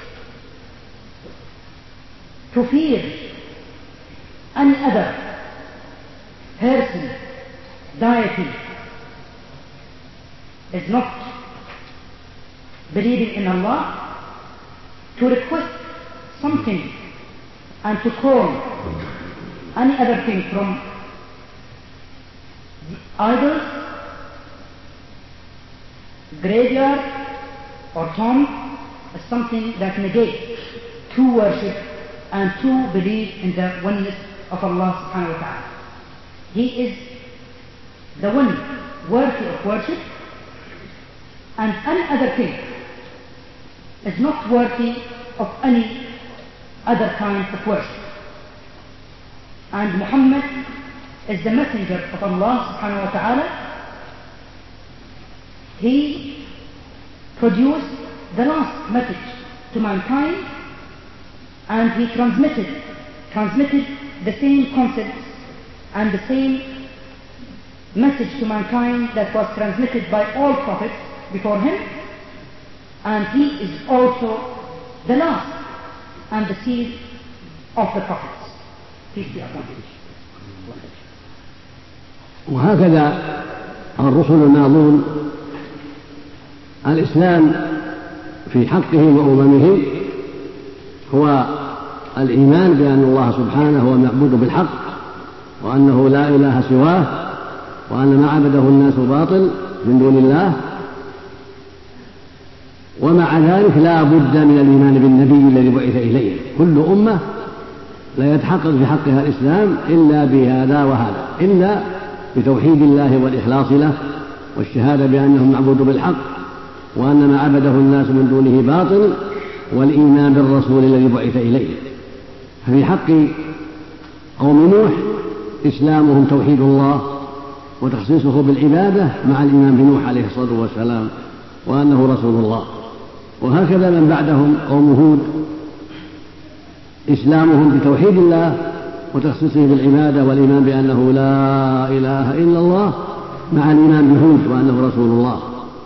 To fear any other person, deity, is not believing in Allah. To request something and to call any other thing from idols, graveyard or tomb is something that negates true worship and true belief in the oneness of Allah subhanahu wa ta'ala. He is the one worthy of worship, and any other thing is not worthy of any other kind of worship. And Muhammad is the messenger of Allah subhanahu wa ta'ala. He produced the last message to mankind, and he transmitted transmitted the same concepts and the same message to mankind that was transmitted by all prophets before him, and he is also the last and the seal of the prophets. Peace be upon him. وهكذا الرسل الماضون الإسلام في حقهم وأممهم هو الإيمان بأن الله سبحانه هو المعبود بالحق، وأنه لا إله سواه، وأن ما عبده الناس باطل من دون الله. ومع ذلك لا بد من الإيمان بالنبي الذي بعث إليه. كل أمة لا يتحقق في حقها الإسلام إلا بهذا وهذا، إلا بتوحيد الله والإخلاص له والشهادة بأنه معبود بالحق، وأن ما عبده الناس من دونه باطل، والإيمان بالرسول الذي بعث إليه. ففي حق قوم نوح إسلامهم توحيد الله وتخصيصه بالعبادة مع الإيمان بنوح عليه الصلاة والسلام وأنه رسول الله. وهكذا من بعدهم قوم هود إسلامهم بتوحيد الله وتخصيصه بالعبادة والإيمان بأنه لا إله إلا الله مع الإيمان بهود وأنه رسول الله.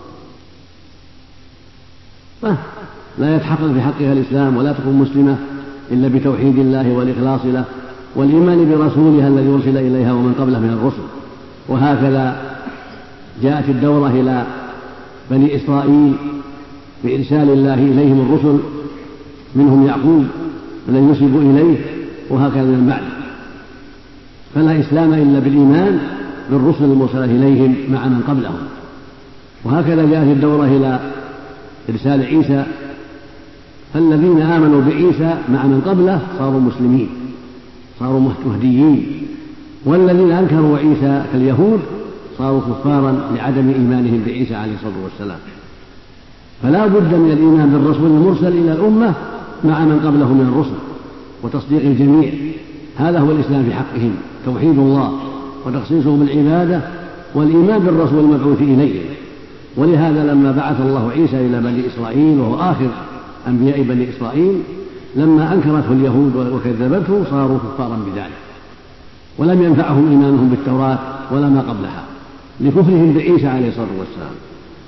لا يتحقق في حقها الإسلام ولا تكون مسلمة إلا بتوحيد الله والإخلاص له والإيمان برسولها الذي أرسل إليها ومن قبله من الرسل. وهكذا جاءت الدورة إلى بني إسرائيل بإرسال الله إليهم الرسل، منهم يعقوب الذي ينسب إليه، وهكذا من بعد. فلا إسلام إلا بالإيمان بالرسل المرسلة إليهم مع من قبلهم. وهكذا جاءت الدورة إلى إرسال عيسى، فالذين آمنوا بعيسى مع من قبله صاروا مسلمين، صاروا مهديين، والذين أنكروا عيسى كاليهود صاروا كفارا لعدم إيمانهم بعيسى عليه الصلاة والسلام. فلا بد من الإيمان بالرسول المرسل إلى الأمة مع من قبله من الرسل وتصديق الجميع. هذا هو الإسلام في حقهم، توحيد الله وتخصيصه بالعبادة والإيمان بالرسول المبعوث إليه. ولهذا لما بعث الله عيسى إلى بني إسرائيل وهو آخر أنبياء بني إسرائيل، لما أنكرته اليهود وكذبته صاروا كفارا بذلك، ولم ينفعهم إيمانهم بالتوراة ولا ما قبلها لكفرهم بعيسى عليه الصلاة والسلام.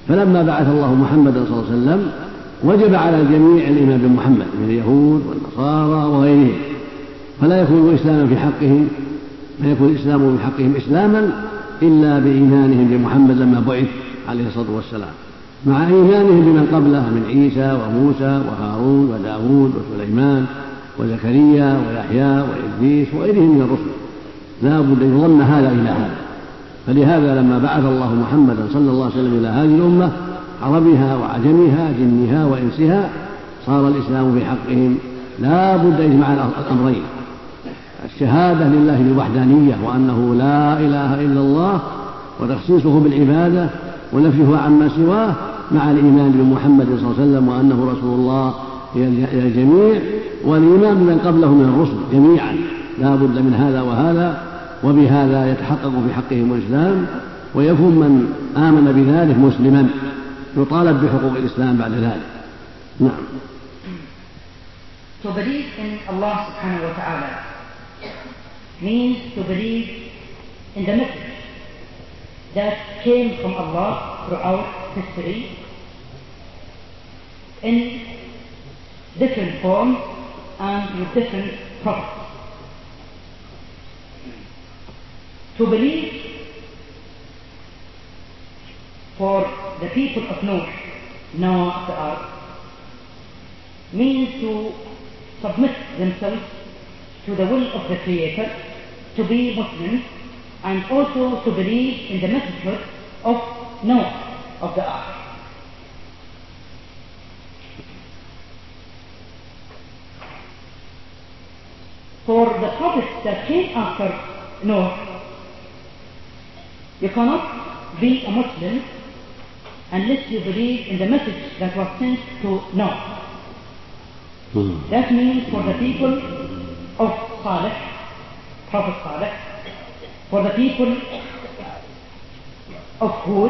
فلما بعث الله محمدا صلى الله عليه وسلم وجب على الجميع الإيمان بمحمد من اليهود والنصارى وغيرهم، فلا يكون إسلاما في حقهم لا يكون الإسلام في حقهم إسلاما إلا بإيمانهم بمحمد لما بعث عليه الصلاة والسلام، مع إيمانهم بمن قبله من عيسى وموسى وهارون وداود وسليمان وزكريا ويحيى وإدريس وغيرهم من الرسل، لا بد أن يضم هذا إلى هذا. فلهذا لما بعث الله محمدا صلى الله عليه وسلم إلى هذه الأمة عربها وعجمها جنها وإنسها صار الإسلام في حقهم لا بد أن يجمع الأمرين: الشهادة لله بالوحدانية وأنه لا إله إلا الله وتخصيصه بالعبادة ونفيه عما سواه، مع الإيمان بمحمد صلى الله عليه وسلم وأنه رسول الله إلى الجميع، والإيمان بمن قبله من الرسل جميعا. لا بد من هذا وهذا، وبهذا يتحقق في حقهم الإسلام، ويكون من آمن بذلك مسلما يطالب بحقوق الإسلام بعد ذلك. نعم. To believe in Allah subhanahu wa ta'ala means to believe in the message that came from Allah throughout history in different forms and with different prophets. To believe for the people of Noah, Noah the ark, means to submit themselves to the will of the Creator, to be Muslims, and also to believe in the messagehood of Noah of the ark. For the prophets that came after Noah, you cannot be a Muslim unless you believe in the message that was sent to Noah. That means for the people of Saleh, Prophet Saleh, for the people of Hud,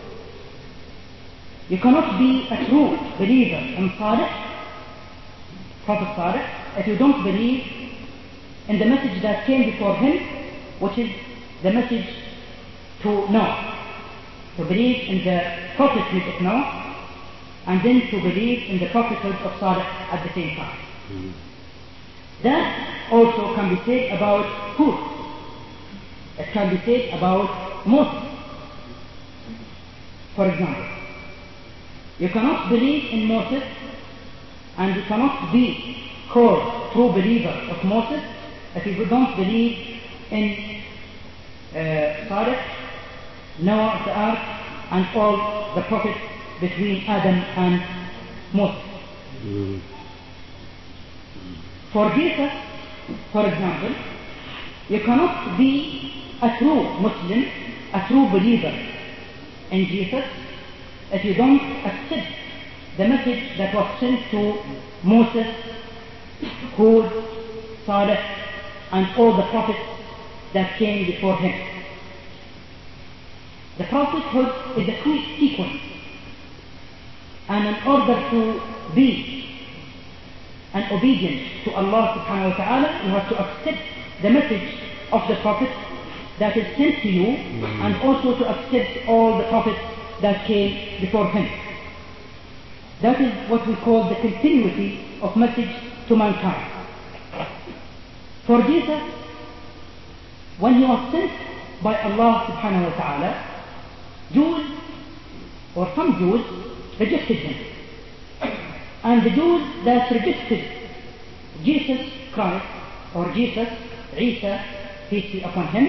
you cannot be a true believer in Saleh, Prophet Saleh, if you don't believe in the message that came before him, which is the message to Noah. To believe in the prophethood of Noah, and then to believe in the prophethood of Saleh at the same time. Mm-hmm. That also can be said about Hud. It can be said about Moses. For example, you cannot believe in Moses and you cannot be called true believer of Moses if you don't believe in uh, Saleh, Noah the ark, and all the prophets between Adam and Moses. Mm. For Jesus, for example, you cannot be a true Muslim, a true believer in Jesus if you don't accept the message that was sent to Moses, Hud, Saleh, and all the prophets that came before him. The prophethood is a sequence, and in order to be an obedient to Allah subhanahu wa ta'ala, you have to accept the message of the prophet that is sent to you, and also to accept all the prophets that came before him. That is what we call the continuity of message to mankind. For Jesus, when he was sent by Allah subhanahu wa ta'ala, Jews, or some Jews, rejected him. And the Jews that rejected Jesus Christ, or Jesus, Isa, peace be upon him,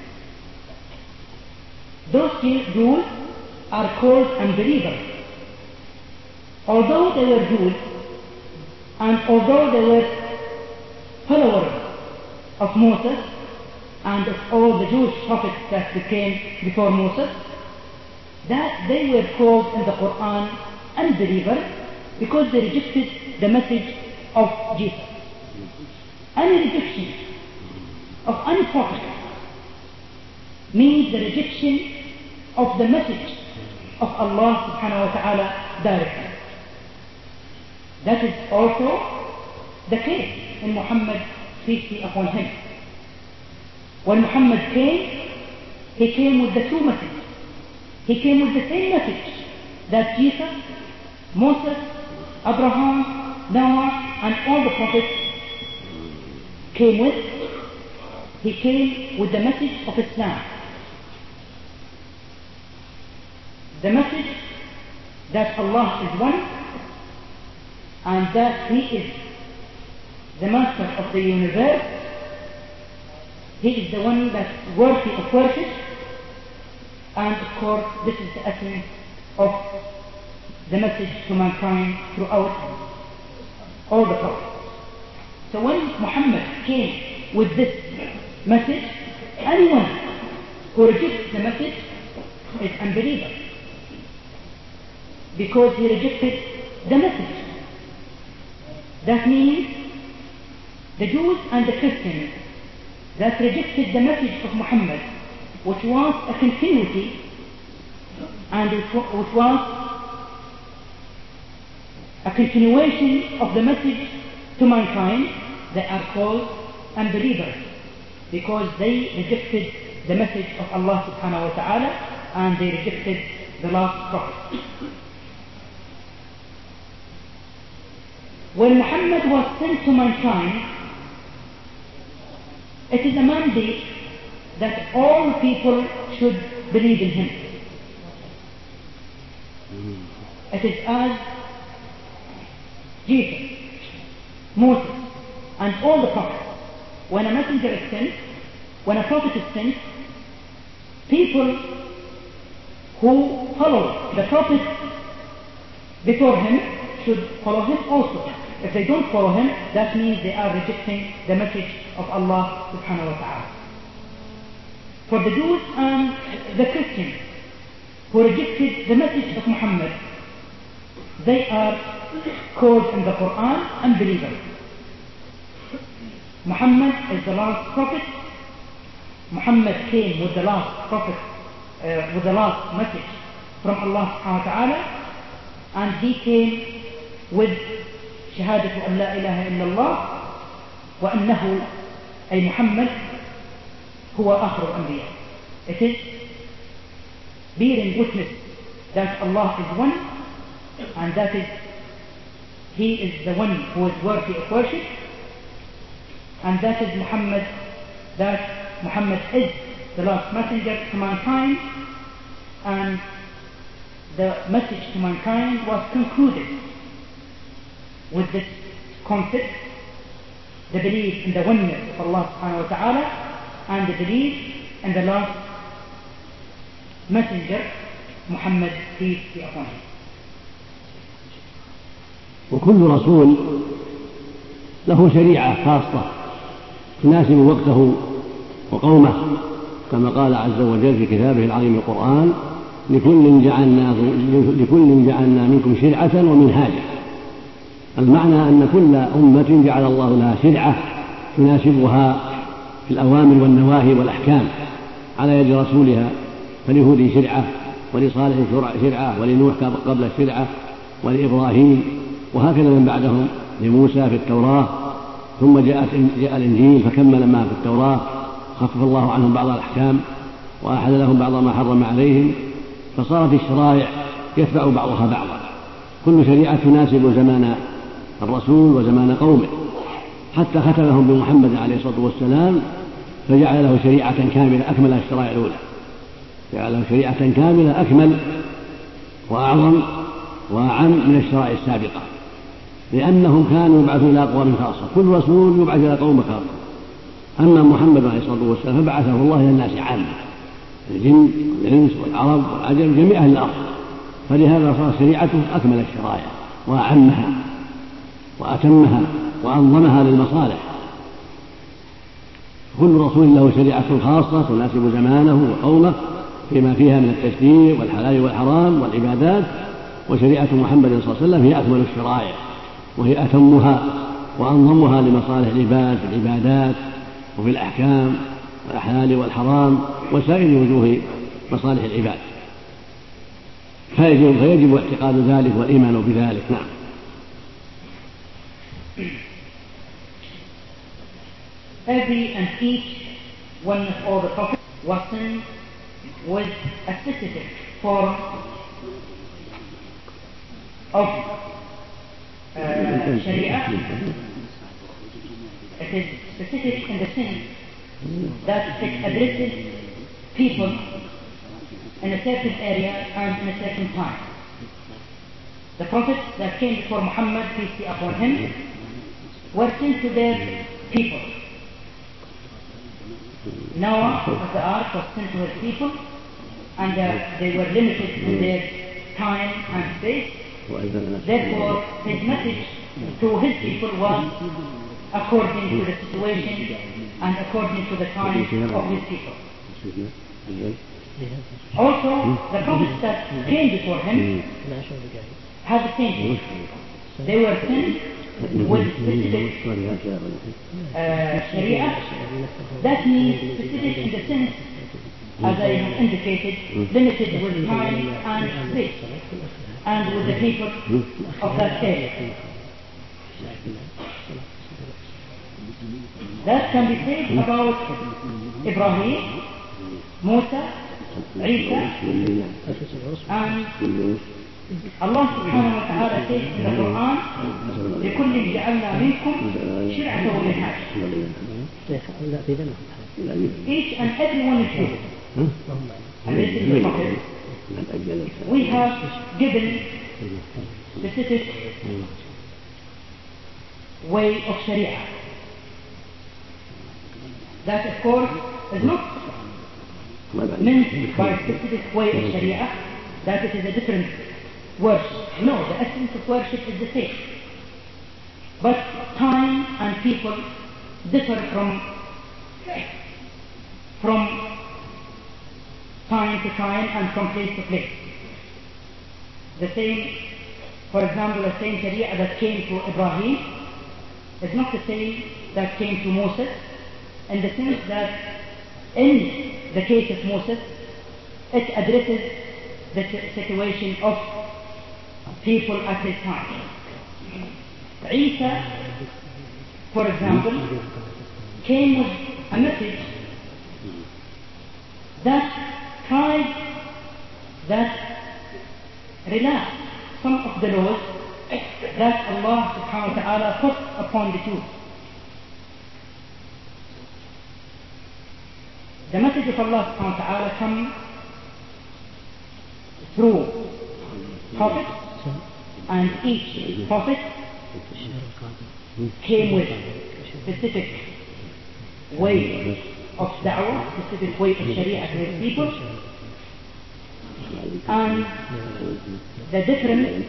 those Jews are called unbelievers. Although they were Jews, and although they were followers of Moses, and of all the Jewish prophets that became before Moses, that they were called in the Quran unbelievers because they rejected the message of Jesus. Any rejection of any prophet means the rejection of the message of Allah subhanahu wa ta'ala directly. That is also the case in Muhammad, peace be upon him. When Muhammad came, he came with the true message. He came with the same message that Jesus, Moses, Abraham, Noah, and all the prophets came with. He came with the message of Islam. The message that Allah is one and that He is the master of the universe. He is the one that's worthy of worship. And of course, this is the essence of the message to mankind throughout all the prophets. So when Muhammad came with this message, anyone who rejects the message is unbeliever, because he rejected the message. That means the Jews and the Christians that rejected the message of Muhammad, which was a continuity and which was a continuation of the message to mankind, they are called unbelievers, because they rejected the message of Allah subhanahu wa ta'ala and they rejected the last prophet. When Muhammad was sent to mankind, it is a mandate that all people should believe in him. It is as Jesus, Moses, and all the prophets. When a messenger is sent, when a prophet is sent, people who follow the prophet before him should follow him also. If they don't follow him, that means they are rejecting the message of Allah subhanahu wa ta'ala. For the Jews and the Christians who rejected the message of Muhammad, they are called in the Quran unbelievers. Muhammad is the last prophet. Muhammad came with the last prophet, uh, with the last message from Allah subhanahu wa ta'ala, and he came with شهادة أن لا إله إلا الله وأنه أي محمد هو آخر الأنبياء. It is bearing witness that Allah is one and that is He is the one who is worthy of worship, and that is Muhammad, that Muhammad is the last messenger to mankind, and the message to mankind was concluded with this concept, the belief in the oneness of Allah subhanahu wa ta'ala and the belief in the last messenger, Muhammad, peace be upon him. وكل رسول له شريعة خاصة تناسب وقته وقومه، كما قال عز وجل في كتابه العظيم القرآن: لكل جعلنا لكل جعلنا منكم شرعة ومنهاجا. المعنى أن كل أمة جعل الله لها شرعة تناسبها في الأوامر والنواهي والأحكام على يد رسولها، فلهود شرعة، ولصالح شرعة، ولنوح قبل الشرعة، ولإبراهيم، وهكذا من بعدهم، لموسى في التوراة، ثم جاءت جاء الإنجيل فكمل ما في التوراة، خفف الله عنهم بعض الأحكام وأحل لهم بعض ما حرم عليهم، فصارت الشرائع يتبع بعضها بعضا، كل شريعة تناسب زمان الرسول وزمان قومه، حتى ختمهم بمحمد عليه الصلاة والسلام فجعل له شريعة كاملة أكمل الشرائع الأولى، جعل له شريعة كاملة أكمل وأعظم وأعم من الشرائع السابقة، لأنهم كانوا يبعثوا إلى أقوام خاصة، كل رسول يبعث إلى قوم خاصة. أما محمد عليه الصلاة والسلام فبعثه الله إلى الناس عامة، الجن والإنس والعرب والعجم جميع أهل الأرض، فلهذا صارت شريعته أكمل الشرائع وأعمها وأتمها وأنظمها للمصالح. كل رسول له شريعة خاصة تناسب زمانه وقومه فيما فيها من التشريع والحلال والحرام والعبادات، وشريعة محمد صلى الله عليه وسلم هي أكمل الشرائع وهي أتمها وأنظمها لمصالح العباد في العبادات وفي الأحكام والحلال والحرام وسائر وجوه مصالح العباد، فيجب, فيجب اعتقاد ذلك والإيمان بذلك. نعم. Every and each one of all the prophets was sent with a specific form of uh, Sharia. It is specific in the sense that it addresses people in a certain area and in a certain time. The prophets that came before Muhammad, peace be upon him, were sent to their people. Noah of the ark was sent to his people, and uh, they were limited in their time and space. Therefore, his message to his people was according to the situation and according to the time of his people. Also, the prophets that came before him had the same thing. They were sent with specific uh, Sharia. That means specific in the sense, as I have indicated, limited with time and space, and with the people of that area. That can be said about Ibrahim, Musa, Isa, and Allah subhanahu wa ta'ala says in the Quran, لِكُلٍّ جَعَلْنَا مِنْكُمْ شِرْعَةً وَمِنْهَاجًا. Each and every one of you, and this is the Prophet, we have given specific way of Sharia. That, of course, is not meant by specific way of Sharia, that it is a different worship. No, the essence of worship is the same. But time and people differ from from time to time and from place to place. The same, for example, the same Sharia that came to Ibrahim is not the same that came to Moses, in the sense that in the case of Moses, it addresses the situation of people at his time. Isa, for example, came with a message that tried, that relaxed some of the laws that Allah subhanahu wa ta'ala put upon the Jews. The message of Allah subhanahu wa ta'ala comes through prophets, and each prophet came with specific way of da'wah, specific way of sharia to his people, and the difference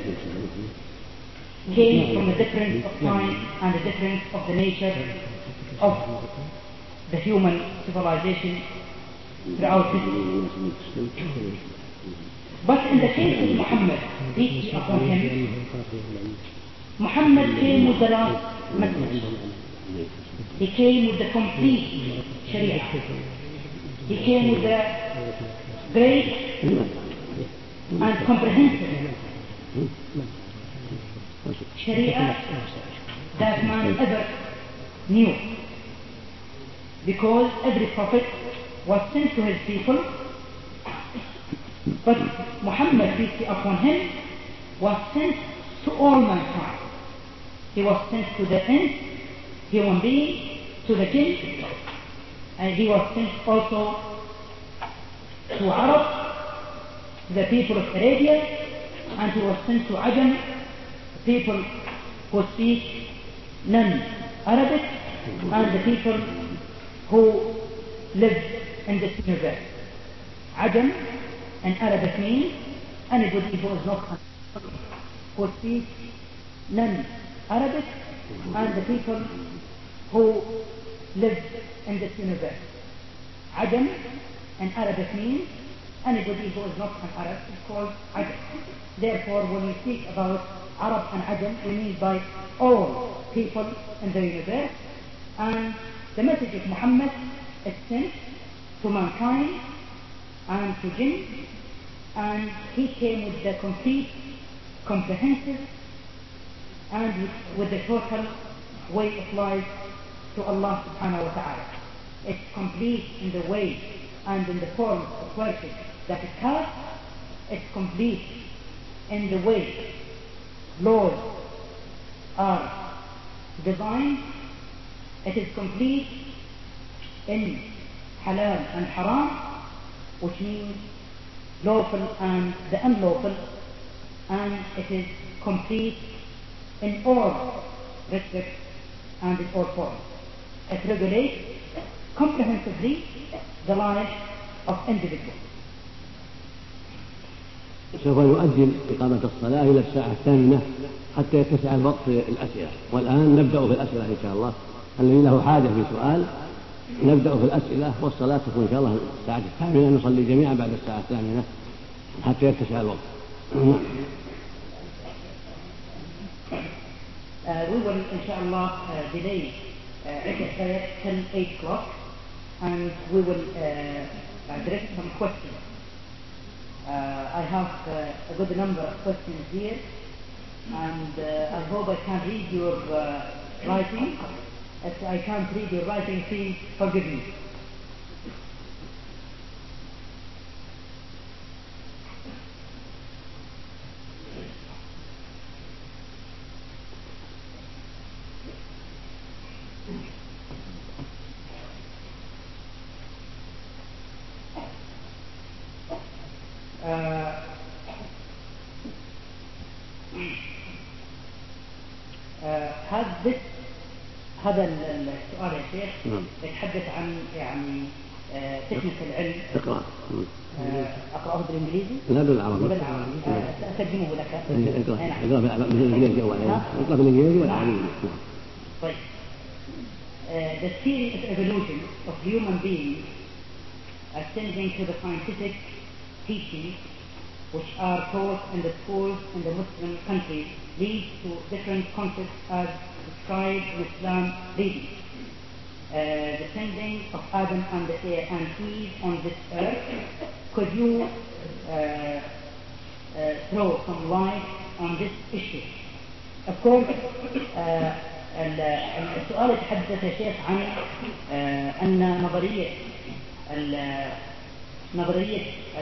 came from the difference of time and the difference of the nature of the human civilization throughout history. But in the case of Muhammad, peace be upon him, Muhammad came with the last message. He came with the complete Sharia. He came with the great and comprehensive Sharia that man ever knew. Because every prophet was sent to his people, but Muhammad, peace be upon him, was sent to all mankind. He was sent to the ants, human beings, to the jinn, and he was sent also to Arab, to the people of Arabia, and he was sent to Ajam, people who speak non-Arabic, and the people who live in this universe. Ajam in Arabic means anybody who is not who speaks non-Arabic, and the people who live in this universe. Ajam in Arabic means anybody who is not an Arab is called Ajam. Therefore, when we speak about Arab and Ajam, we mean by all people in the universe. And the message of Muhammad is sent to mankind and to jinn, and he came with the complete, comprehensive, and with, with the total way of life to Allah subhanahu wa ta'ala. It's complete in the way and in the form of worship that it has. It's complete in the way laws are divine, it is complete in halal and haram, which means lawful and the unlawful, and it is complete in all respects and in all forms. It regulates comprehensively the life of individuals. سوف نؤجل إقامة الصلاة إلى الساعة الثامنة حتى يتسع الوقت للأسئلة، والآن نبدأ في الأسئلة إن شاء الله. الذي له حاجة في سؤال نبدأ في الأسئلة، والصلاة تكون إن شاء الله الساعة الثامنة، نصلي جميعا بعد الساعة الثامنة حتى يتسع الوقت. Uh, we will, inshallah, uh, delay uh, exercise till eight o'clock, and we will uh, address some questions. Uh, I have uh, a good number of questions here, and uh, I hope I can read your uh, writing. If I can't read your writing, please forgive me. Uh, uh, هذا this هذا السؤال يا شيخ يتحدث عن يعني تكنيك العلم. اقرأ. أقرأه بالإنجليزي؟ لا بالعربي. بالعربي. أترجمه لك. اقرأ. اقرأ بالإنجليزي أولا. اقرأ بالإنجليزي والعربي. طيب. The theory of evolution of human beings ascending to the scientific teachings which are taught in the schools in the Muslim countries leads to different concepts as described in Islam reading. Uh, the sending of Adam and, the, uh, and Eve on this earth. Could you uh, uh, throw some light on this issue? Of course, uh, السؤال يتحدث يا شيخ عن uh, أن نظرية نظرية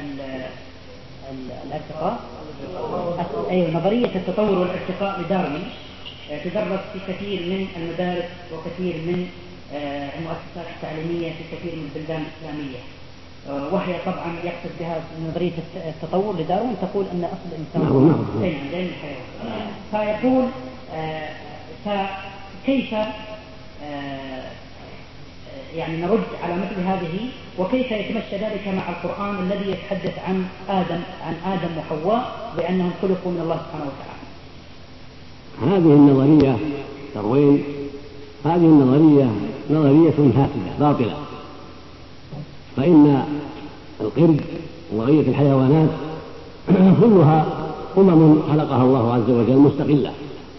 الارتقاء، أيوة نظرية التطور والارتقاء لداروين تدرس في كثير من المدارس وكثير من المؤسسات التعليمية في كثير من البلدان الإسلامية، وهي طبعا يقصد بها نظرية التطور لداروين تقول أن أصل الإنسان هو زي الحيوان. فيقول فكيف يعني نرد على مثل هذه، وكيف يتمشى ذلك مع القرآن الذي يتحدث عن آدم عن آدم وحواء بأنهم خلقوا من الله سبحانه وتعالى. هذه النظرية داروين هذه النظرية نظرية فاسدة باطلة، فإن القرد وبقية الحيوانات كلها أمم خلقها الله عز وجل مستقلة،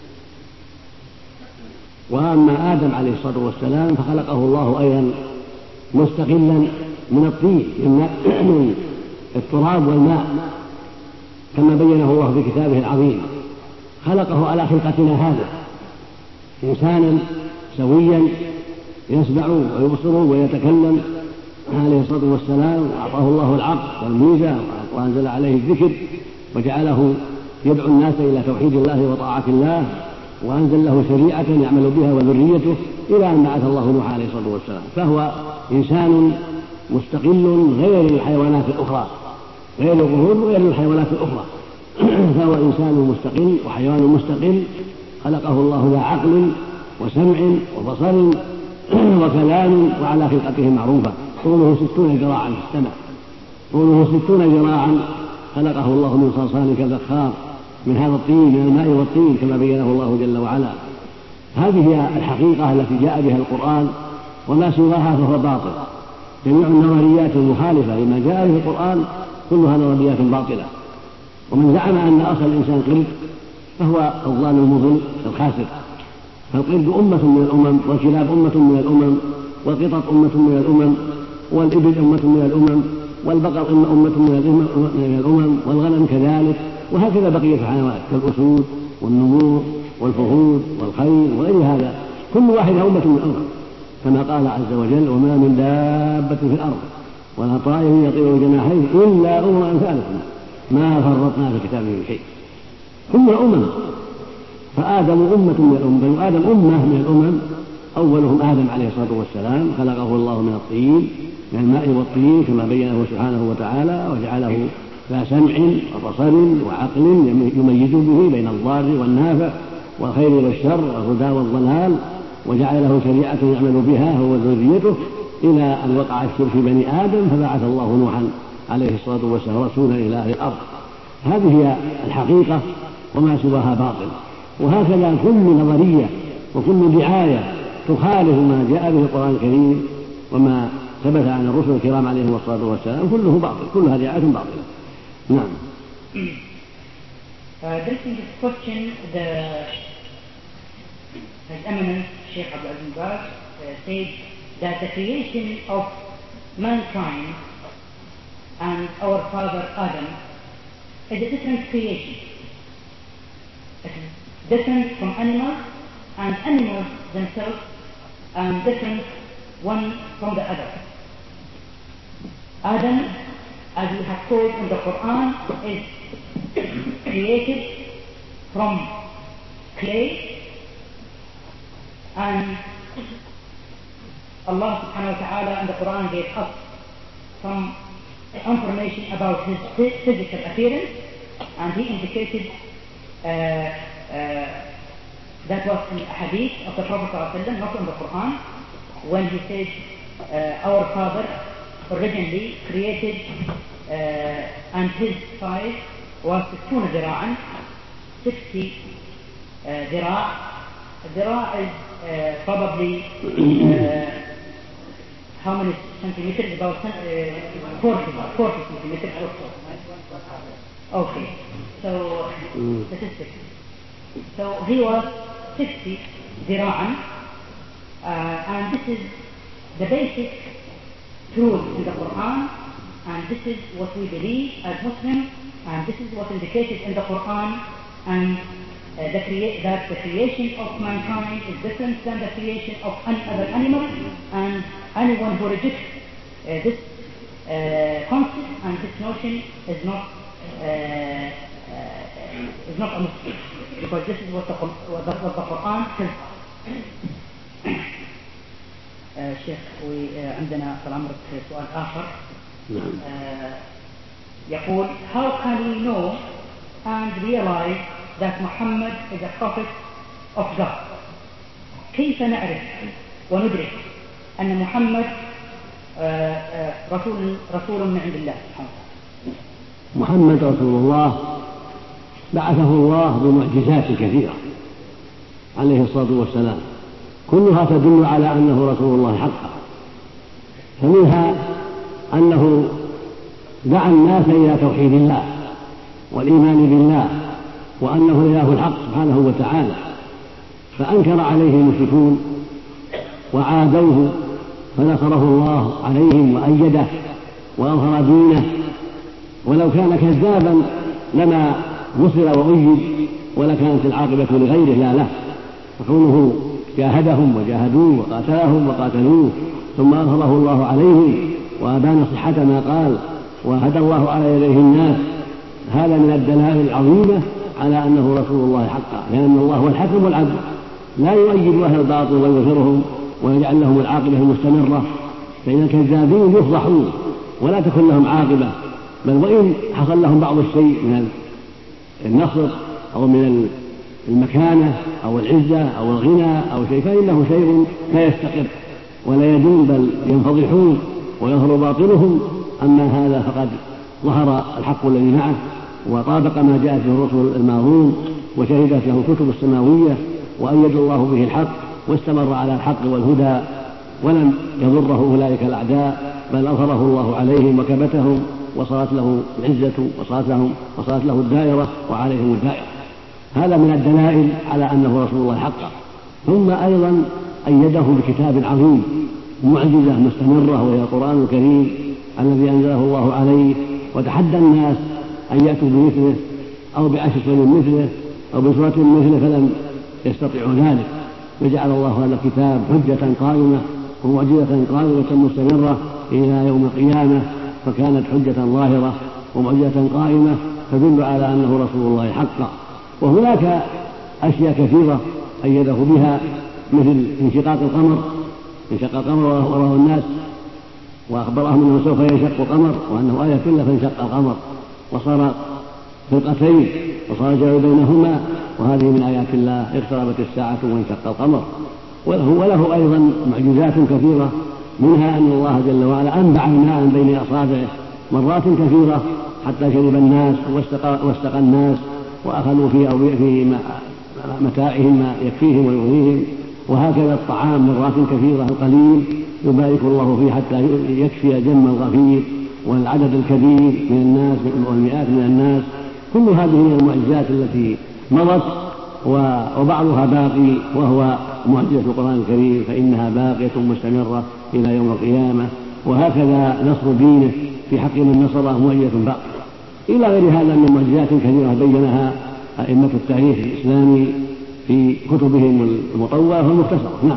وأما آدم عليه الصلاة والسلام فخلقه الله أيضا مستقلا من الطين من التراب والماء كما بينه الله في كتابه العظيم. خلقه على خلقتنا هذا إنسانا سويا يسمع ويبصر ويتكلم عليه الصلاة والسلام، وأعطاه الله العقل والميزة وأنزل عليه الذكر وجعله يدعو الناس إلى توحيد الله وطاعة الله، وأنزل له شريعة يعمل بها وذريته إلى أن بعث الله نوح عليه الصلاة والسلام. فهو إنسان مستقل غير الحيوانات الأخرى، غير القرود وغير الحيوانات الأخرى فهو إنسان مستقل وحيوان مستقل خلقه الله ذا عقل وسمع وبصر وكلام وعلى خلقته معروفة. طوله ستون ذراعا في السماء، طوله ستون ذراعا خلقه الله من صلصال كالفخار من هذا الطين من الماء والطين كما بينه الله جل وعلا. هذه هي الحقيقة التي جاء بها القرآن، وما سواها فهو باطل. جميع النظريات المخالفة لما جاء به القرآن كلها نظريات باطلة. ومن زعم أن أصل الإنسان قرد فهو الضال المضل الخاسر. فالقرد أمة من الأمم، والكلاب أمة من الأمم، والقطط أمة من الأمم، والإبل أمة من الأمم، والبقر أمة من الأمم، والغنم كذلك، وهكذا بقية الحيوانات كالأسود والنمور والفهود والخيل وغير هذا، كل واحد أمة من الأمم كما قال عز وجل: وما من دابة في الأرض ولا طائر يطير جناحيه إلا أمم أمثالكم ما فرطنا في كتابه شيء. كل أمم فآدم أمة من الأمم، بنو آدم أمة من الأمم، أولهم آدم عليه الصلاة والسلام، خلقه الله من الطين، من الماء والطين كما بينه سبحانه وتعالى، وجعله ذا سمع وبصر وعقل يميز به بين الضار والنافع والخير والشر والهدى والضلال، وجعل له شريعة يعمل بها هو وذريته، إلى أن وقع الشرك في بني آدم فبعث الله نوحا عليه الصلاة والسلام رسولا إلى أهل الأرض. هذه هي الحقيقة وما سواها باطل. وهكذا كل نظرية وكل دعاية تخالف ما جاء به القرآن الكريم وما ثبت عن الرسل الكرام عليهم الصلاة والسلام كله باطل، كلها دعاية باطلة. نعم. Addressing this question, the His Eminence Sheikh Abdul Aziz Baz uh, said that the creation of mankind and our father Adam is a different creation. It is different from animals, and animals themselves are different one from the other. Adam, as we have told in the Quran, is created from clay, and Allah subhanahu wa ta'ala in the Quran gave us some information about his physical appearance, and he indicated uh, uh, that was in a hadith of the Prophet ﷺ, not in the Quran, when he said uh, our father originally created uh, and his size was ستون ذراعا, sixty uh, ذراع. Dhira is uh, probably uh, how many centimeters? About uh, forty, forty centimeters or so. Okay, so statistics. So he was sixty ذراعا, uh, and this is the basic truth in the Quran, and this is what we believe as Muslims, and this is what is indicated in the Quran, and Uh, the crea- that the creation of mankind is different than the creation of any other animal, and anyone who rejects uh, this uh, concept and this notion is not uh, uh, is not a Muslim, because this is what the, what the, what the Quran says. شيخ وعندنا طال عمرك سؤال آخر يقول how can we know and realize that Muhammad is a prophet of God? كيف نعرف وندرك أن محمد رسول رسول من عند الله سبحانه وتعالى؟ محمد رسول الله بعثه الله بمعجزات كثيرة عليه الصلاة والسلام، كلها تدل على أنه رسول الله حقا. فمنها أنه دعا الناس إلى توحيد الله والإيمان بالله وأنه إله الحق سبحانه وتعالى، فأنكر عليه المشركون وعادوه، فنصره الله عليهم وأيده وأظهر دينه، ولو كان كذابا لما نصر وأيد ولكانت العاقبة لغيره لا له، فكونه جاهدهم وجاهدوه وقاتلهم وقاتلوه ثم أظهره الله عليهم وأبان صحة ما قال وهدى الله على يديه الناس، هذا من الدلائل العظيمة على أنه رسول الله حقا، لأن الله هو الحكم والعدل، لا يؤيد أهل الباطل ويظهرهم ويجعل لهم العاقبة المستمرة، فإن الكذابين يفضحون ولا تكون لهم عاقبة، بل وإن حصل لهم بعض الشيء من النصر أو من المكانة أو العزة أو الغنى أو شيء فإنه شيء لا يستقر ولا يدوم، بل ينفضحون ويظهر باطلهم. أما هذا فقد ظهر الحق الذي معه وطابق ما جاءت به الرسل الماضون وشهدت له الكتب السماوية وأيد الله به الحق واستمر على الحق والهدى ولم يضره أولئك الأعداء، بل أظهره الله عليهم وكبتهم وصارت له العزة وصارت لهم وصارت له الدائرة وعليهم الدائرة. هذا من الدلائل على أنه رسول الله حقا. ثم أيضا أيده بكتاب عظيم معجزة مستمرة وهي القرآن الكريم الذي أنزله الله عليه، وتحدى الناس أن يأتوا بمثله أو بعشر من مثله أو بسورة مثله فلم يستطيعوا ذلك، وجعل الله هذا الكتاب حجة قائمة ومعجزة قائمة مستمرة إلى يوم القيامة، فكانت حجة ظاهرة ومعجزة قائمة تدل على أنه رسول الله حقا. وهناك أشياء كثيرة أيده بها، مثل انشقاق القمر، انشق القمر وراه الناس وأخبرهم أنه سوف ينشق القمر وأنه آية له فانشق القمر وصار فرقتين وصار جمع بينهما، وهذه من آيات الله. اقتربت الساعة وانشق القمر. وله, وله أيضا معجزات كثيرة، منها أن الله جل وعلا أنبع الماء بين أصابعه مرات كثيرة حتى شرب الناس واستقى, واستقى الناس وأخذوا في, في متاعهم ما يكفيهم ويغنيهم. وهكذا الطعام مرات كثيرة القليل يبارك الله فيه حتى يكفي جم الغفير والعدد الكبير من الناس والمئات من الناس. كل هذه من المعجزات التي مضت، وبعضها باقي وهو معجزة القرآن الكريم، فإنها باقية مستمرة إلى يوم القيامة. وهكذا نصر دينه في حق من نصره معجزة باقية، إلى غير هذا من معجزات كثيرة بينها أئمة التاريخ الإسلامي في كتبهم المطولة والمختصرة. نعم.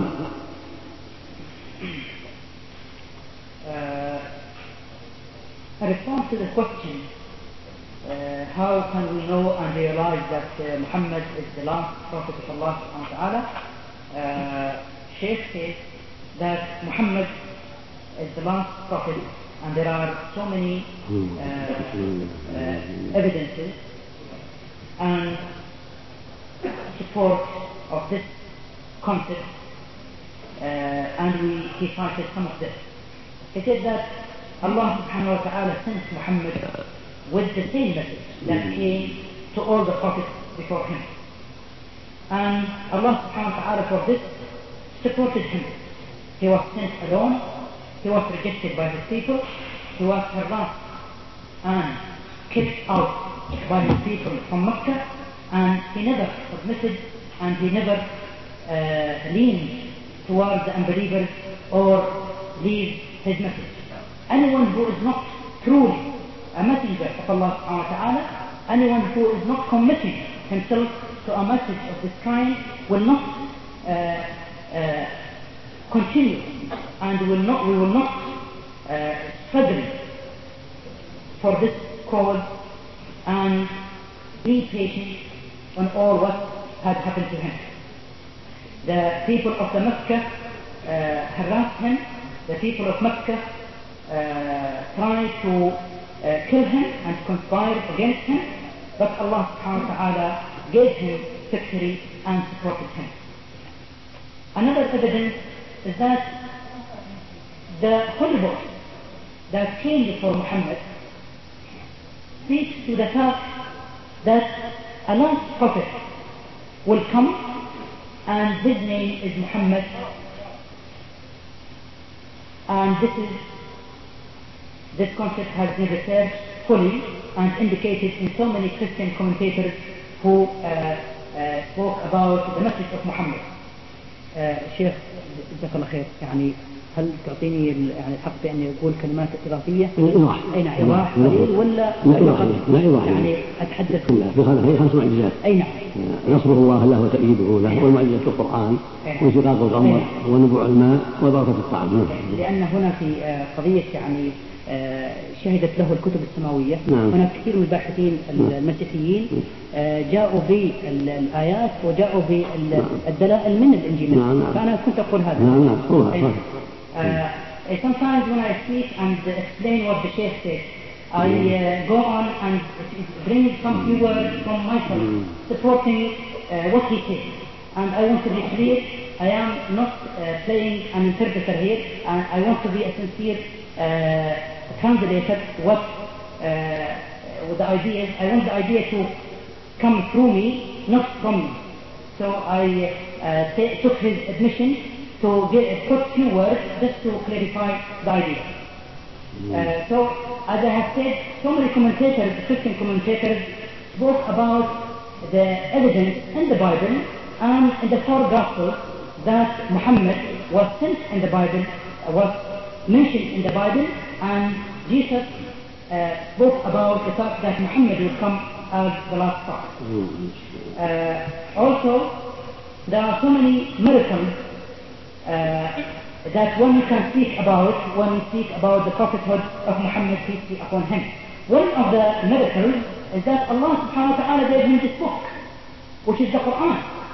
A response to the question, uh, how can we know and realize that uh, Muhammad is the last prophet of Allah subhanahu wa ta'ala? Uh, Shaykh says that Muhammad is the last prophet, and there are so many uh, uh, evidences and support of this concept, uh, and we he cited some of this. He said that Allah subhanahu wa ta'ala sent Muhammad with the same message that came to all the prophets before him. And Allah subhanahu wa ta'ala for this supported him. He was sent alone, he was rejected by his people, he was harassed and kicked out by his people from Mecca, and he never submitted and he never uh, leaned towards the unbelievers or leave his message. Anyone who is not truly a messenger of Allah subhanahu wa ta'ala, anyone who is not committing himself to a message of this kind will not uh, uh, continue, and will not, we will not uh, struggle for this cause and be patient on all what had happened to him. The people of the Mecca uh, harassed him, the people of Mecca uh, tried to uh, kill him and conspire against him, but Allah subhanahu wa ta'ala gave him victory and supported him. Another evidence is that the Holy Book that came before Muhammad speaks to the fact that a last prophet will come, and his name is Muhammad, and this is this concept has been researched fully and indicated in so many Christian commentators who uh, uh, spoke about the message of Muhammad. شيخ جزاك الله خير، يعني هل تعطيني يعني الحق بأني أقول كلمات اعتراضية؟ إيضاح. أي نعم، إيضاح قليل ولا لا إيضاح؟ لا إيضاح. يعني أتحدث في هذه خمس معجزات. أي نعم. نصر الله له وتأييده له، والمعجزة القرآن، وانشقاق القمر، ونبوع الماء، وبركة الطعام. لأن هنا في قضية يعني شهدت له الكتب السماوية. نعم. هناك كثير من الباحثين المسيحيين جاءوا بالآيات وجاءوا بالدلائل من الإنجيل. نعم. فأنا كنت أقول هذا. نعم نعم. Uh, sometimes when I speak and explain what the Sheikh said, I uh, go on and bring some few words from myself supporting uh, what he said. And I want to be clear, I am not uh, playing an interpreter here, and I want to be a sincere uh, translator what uh, with the ideas. I want the idea to come through me, not from me. So I uh, t- took his admission to get, put few words just to clarify the idea. Uh, so, as I have said, so many commentators, Christian commentators, spoke about the evidence in the Bible and in the four Gospels that Muhammad was sent in the Bible, uh, was mentioned in the Bible, and Jesus uh, spoke about the fact that Muhammad would come as the last prophet. Uh, also, there are so many miracles Uh, that one can speak about when we speak about the prophethood of Muhammad, peace be upon him. One of the miracles is that Allah subhanahu wa ta'ala gave him this book, which is the Quran.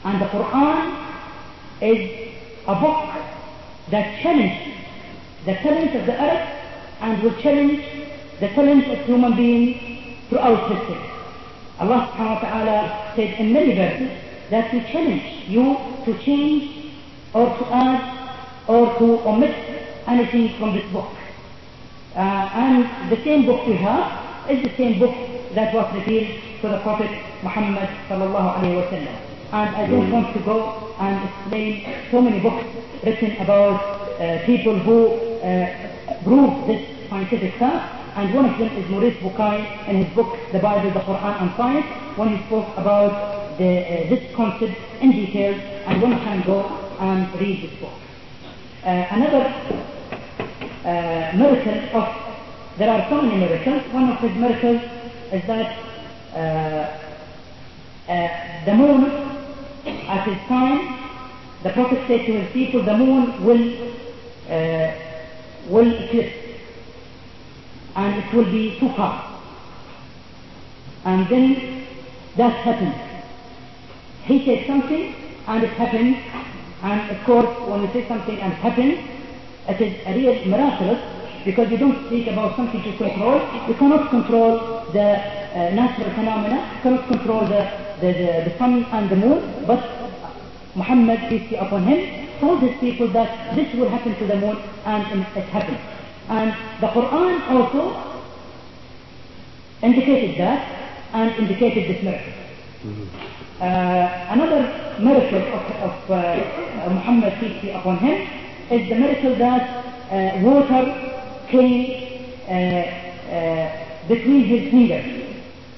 And the Quran is a book that challenges the talent of the earth and will challenge the talent of human beings throughout history. Allah subhanahu wa ta'ala said in many verses that we challenge you to change or to add or to omit anything from this book. Uh, and the same book we have is the same book that was revealed to the Prophet Muhammad sallallahu alayhi wa sallam. And I don't want to go and explain so many books written about uh, people who uh, prove this scientific fact. And one of them is Maurice Bucaille in his book, The Bible, the Quran and Science, when he spoke about the, uh, this concept in detail, and one can go and read this book. Uh, another uh, miracle of, there are so many miracles, one of his miracles is that uh, uh, the moon, at his time, the Prophet said to his people, the moon will, uh, will eclipse. And it will be too far. And then that happened. He said something and it happened. And of course, when you say something and it happens, it is a real miraculous, because you don't speak about something to control. You cannot control the uh, natural phenomena, you cannot control the, the, the, the sun and the moon, but Muhammad, peace be upon him, told his people that this will happen to the moon, and it happened. And the Quran also indicated that and indicated this miracle. Mm-hmm. Uh, another miracle of, of uh, Muhammad, peace be upon him, is the miracle that uh, water came uh, uh, between his fingers.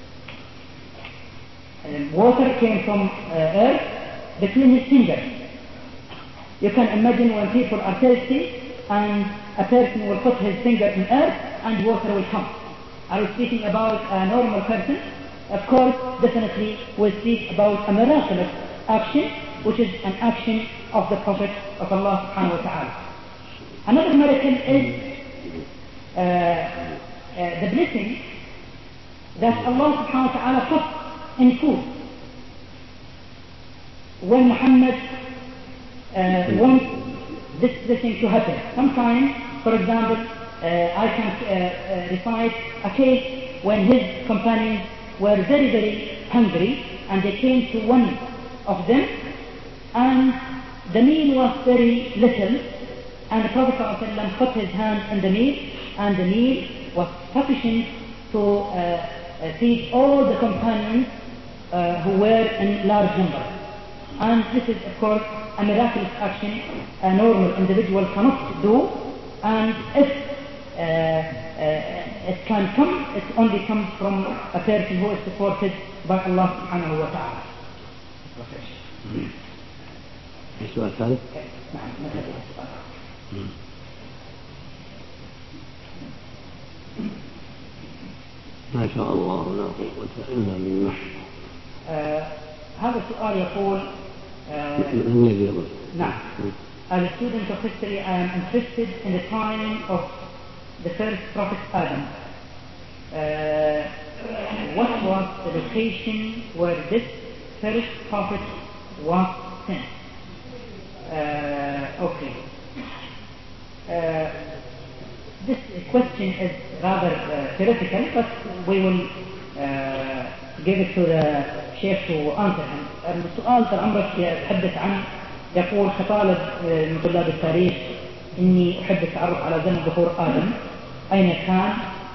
Uh, water came from uh, earth between his fingers. You can imagine when people are thirsty and a person will put his finger in earth and water will come. Are we speaking about a normal person? Of course, definitely we'll speak about a miraculous action, which is an action of the Prophet of Allah subhanahu wa ta'ala. Another miracle is uh, uh, the blessing that Allah subhanahu wa ta'ala put in food. When Muhammad uh, wants this blessing to happen. Sometimes, for example, uh, I can uh, uh, recite a case when his companions were very, very hungry, and they came to one of them, and the meal was very little, and the Prophet ﷺ put his hand in the meal, and the meal was sufficient to uh, uh, feed all the companions uh, who were in large number. And this is, of course, a miraculous action a normal individual cannot do, and if uh, uh, it can come, it only comes from a person who is supported by Allah subhanahu wa ta'ala. السؤال الثالث. ما شاء الله لا قوة إلا بالله. هذا السؤال يقول نعم. As a student of history, I am interested in the time of the first prophet Adam. Uh, what was the location where this first prophet was sent? Uh, okay. Uh, this question is rather uh, theoretical, but we will uh, give it to the Sheikh to answer him. السؤال طال عمرك يتحدث عن يقول كطالب من طلاب التاريخ إني أحب التعرف على زمن ظهور آدم، أين كان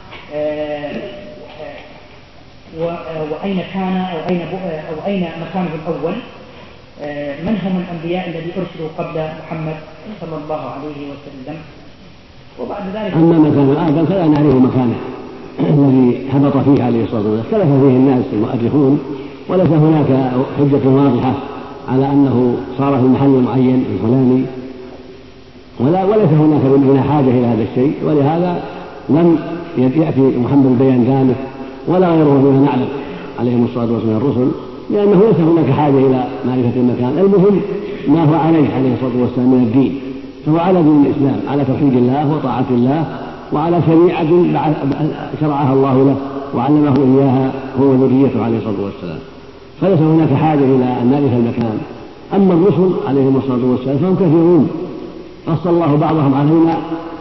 وأين كان أو أين أو أين مكانه الأول، من هم الأنبياء الذي أرسلوا قبل محمد صلى الله عليه وسلم، وبعد ذلك أما مكان آدم فلا نعرف مكانه الذي هبط فيه عليه الصلاة والسلام، اختلف فيه الناس المؤرخون، وليس هناك حجة واضحة على أنه صار في محل معين الفلاني، ولا وليس هناك منها حاجة إلى هذا الشيء، ولهذا لم يأتي محمد بيان ذلك ولا غيره مما نعلم عليهم الصلاة والسلام الرسل، لأنه ليس هناك حاجة إلى معرفة المكان. المهم ما هو عليه عليه الصلاة والسلام من الدين، فهو على دين الإسلام، على توحيد الله وطاعة الله، وعلى شريعة شرعها الله له وعلمه إياها هو وذريته عليه الصلاة والسلام، فليس هناك حاجة إلى أن نعرف المكان أما الرسل عليهم الصلاة والسلام فهم كثيرون، قص الله بعضهم علينا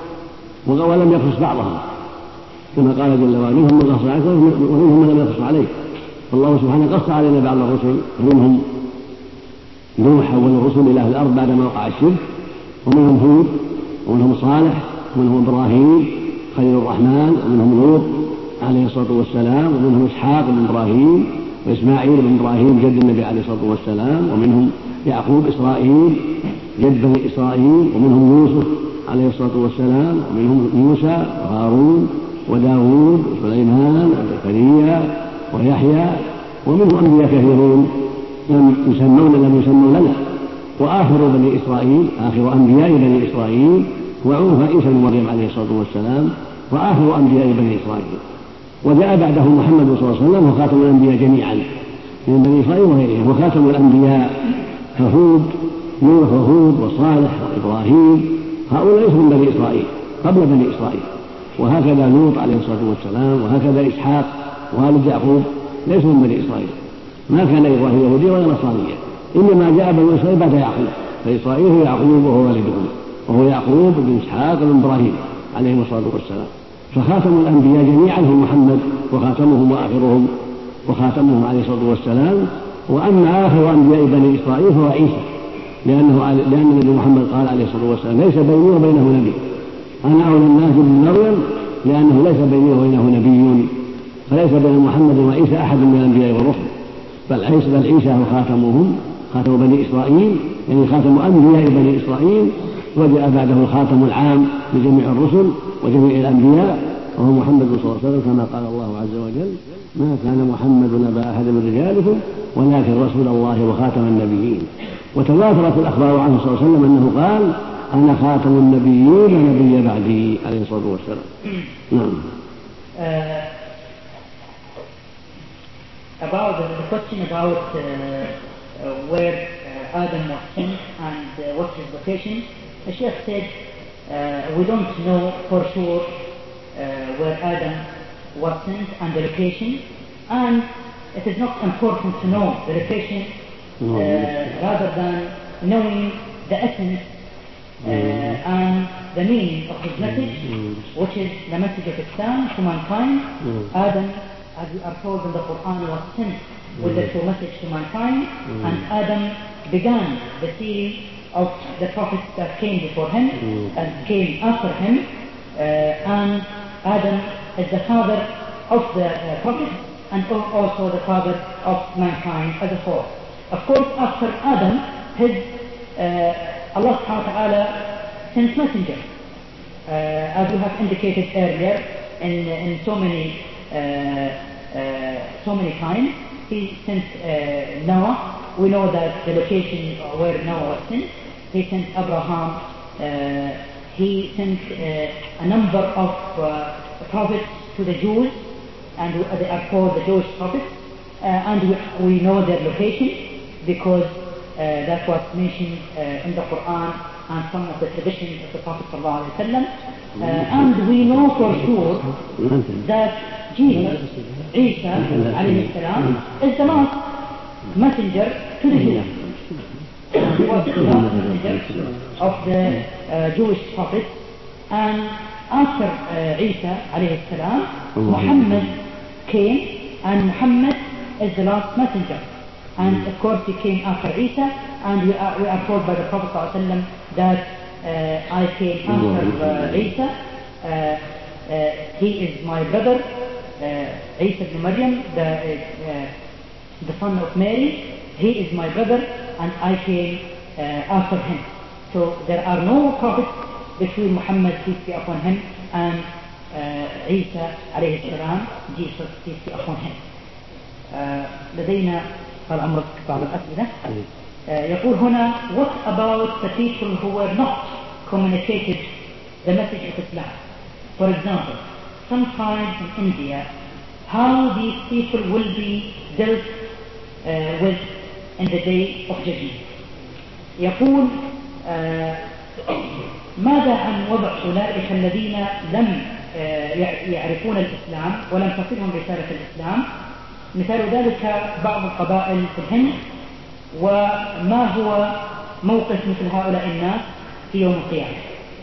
ولم يقص بعضهم، كما قال جل وعلا: منهم من قص عليك ومنهم من لم يقص عليك. فالله سبحانه قص علينا بعض الرسل، منهم نوح أول الرسل إلى الأرض بعدما وقع الشرك، ومنهم هود، ومنهم صالح، ومنهم إبراهيم خليل الرحمن، ومنهم لوط عليه الصلاة والسلام، ومنهم إسحاق بن إبراهيم وإسماعيل بن إبراهيم جد النبي عليه الصلاة والسلام، ومنهم يعقوب إسرائيل جد بني إسرائيل، ومنهم يوسف عليه الصلاة والسلام، ومنهم موسى وهارون وداود وسليمان وزكريا ويحيى، ومنهم أنبياء كثيرون لم يسمون لم يسموا لنا. وآخر بني إسرائيل آخر أنبياء بني إسرائيل وعوف عيسى بن مريم عليه الصلاة والسلام، وآخر أنبياء بني إسرائيل. وجاء بعده محمد صلى الله عليه وسلم وخاتم الأنبياء جميعا من بني إسرائيل وغيرهم، وخاتم الأنبياء كهود نوح وهود وصالح وإبراهيم، هؤلاء ليسوا من بني إسرائيل قبل بني إسرائيل. وهكذا لوط عليه الصلاة والسلام، وهكذا إسحاق والد يعقوب ليسوا من بني إسرائيل، ما كان إبراهيم يهوديا ولا نصرانيا، إنما جاء بني إسرائيل بعد يعقوب، فإسرائيل هو يعقوب وهو والدهم، وهو يعقوب بن إسحاق بن إبراهيم عليهم الصلاة والسلام. فخاتم الأنبياء جميعا هو محمد، وخاتمهم وآخرهم وخاتمهم عليه الصلاة والسلام. وأما آخر أنبياء بني إسرائيل فهو عيسى، لأنه لأن النبي محمد قال عليه الصلاة والسلام: ليس بيني وبينه نبي، أنا أولى الناس بن مريم، لأنه ليس بيني وبينه نبي، فليس بين محمد وعيسى أحد من الأنبياء والرسل، بل عيسى بل عيسى هو خاتمهم، خاتم بني إسرائيل، يعني خاتم أنبياء بني إسرائيل. وجاء بعده الخاتم العام لجميع الرسل وجميع الأنبياء، وهو محمد صلى الله عليه وسلم، كما قال الله عز وجل: ما كان محمد أبا أحد من رجالكم ولكن رسول الله وخاتم النبيين. وتواترت الأخبار عنه صلى الله عليه وسلم أنه قال: أنا خاتم النبيين لا نبي بعدي عليه الصلاة والسلام. نعم. Uh, about the, the question about uh, uh, where uh, Adam was sent and uh, what's his location, the Sheikh said uh, we don't know for sure uh, where Adam was sent and the location, and it is not important to know the location uh, rather than knowing the essence uh, and the meaning of his message, which is the message of Islam to mankind. Adam, as we are told in the Quran, was sent with the true message to mankind, and Adam began the series of the prophets that came before him and came after him, uh, and Adam is the father of the uh, prophets and also the father of mankind as a whole. Of course, after Adam, his uh, Allah subhanahu wa ta'ala sent messenger, uh, as we have indicated earlier in, in so many uh, uh, so many times. He sent uh, Noah. We know that the location where Noah was sent. He sent Abraham. Uh, he sent uh, a number of uh, prophets to the Jews, and they are called the Jewish prophets, uh, and we, we know their location because uh, that was mentioned uh, in the Quran and some of the traditions of the Prophet ﷺ. Uh, and we know for sure that Jesus, Isa alayhi salam, is the last messenger to the Jews. He was the last messenger of the uh, Jewish prophets, and after uh, Isa alayhi salam, Muhammad came, and Muhammad is the last messenger. And of course he came after Isa, and we are, we are told by the Prophet ﷺ that uh, I came after uh, Isa. Uh, uh, he is my brother, uh, Isa ibn Maryam, the, uh, the son of Mary. He is my brother, and I came uh, after him. So there are no prophets between Muhammad, peace be upon him, and uh, Isa alayhi salam, Jesus, peace be upon him. uh, لدينا طال عمرك بعض الأسئلة. uh, يقول هنا: what about the people who were not communicated the message of Islam? For example, some tribes in India, how these people will be dealt uh, with in the day of judgment. يقول uh, ماذا عن وضع أولئك الذين لم uh, يعرفون الإسلام ولم تصلهم رسالة الإسلام؟ مثال ذلك بعض القبائل في الهند وما هو موقف مثل هؤلاء الناس في يوم القيامة؟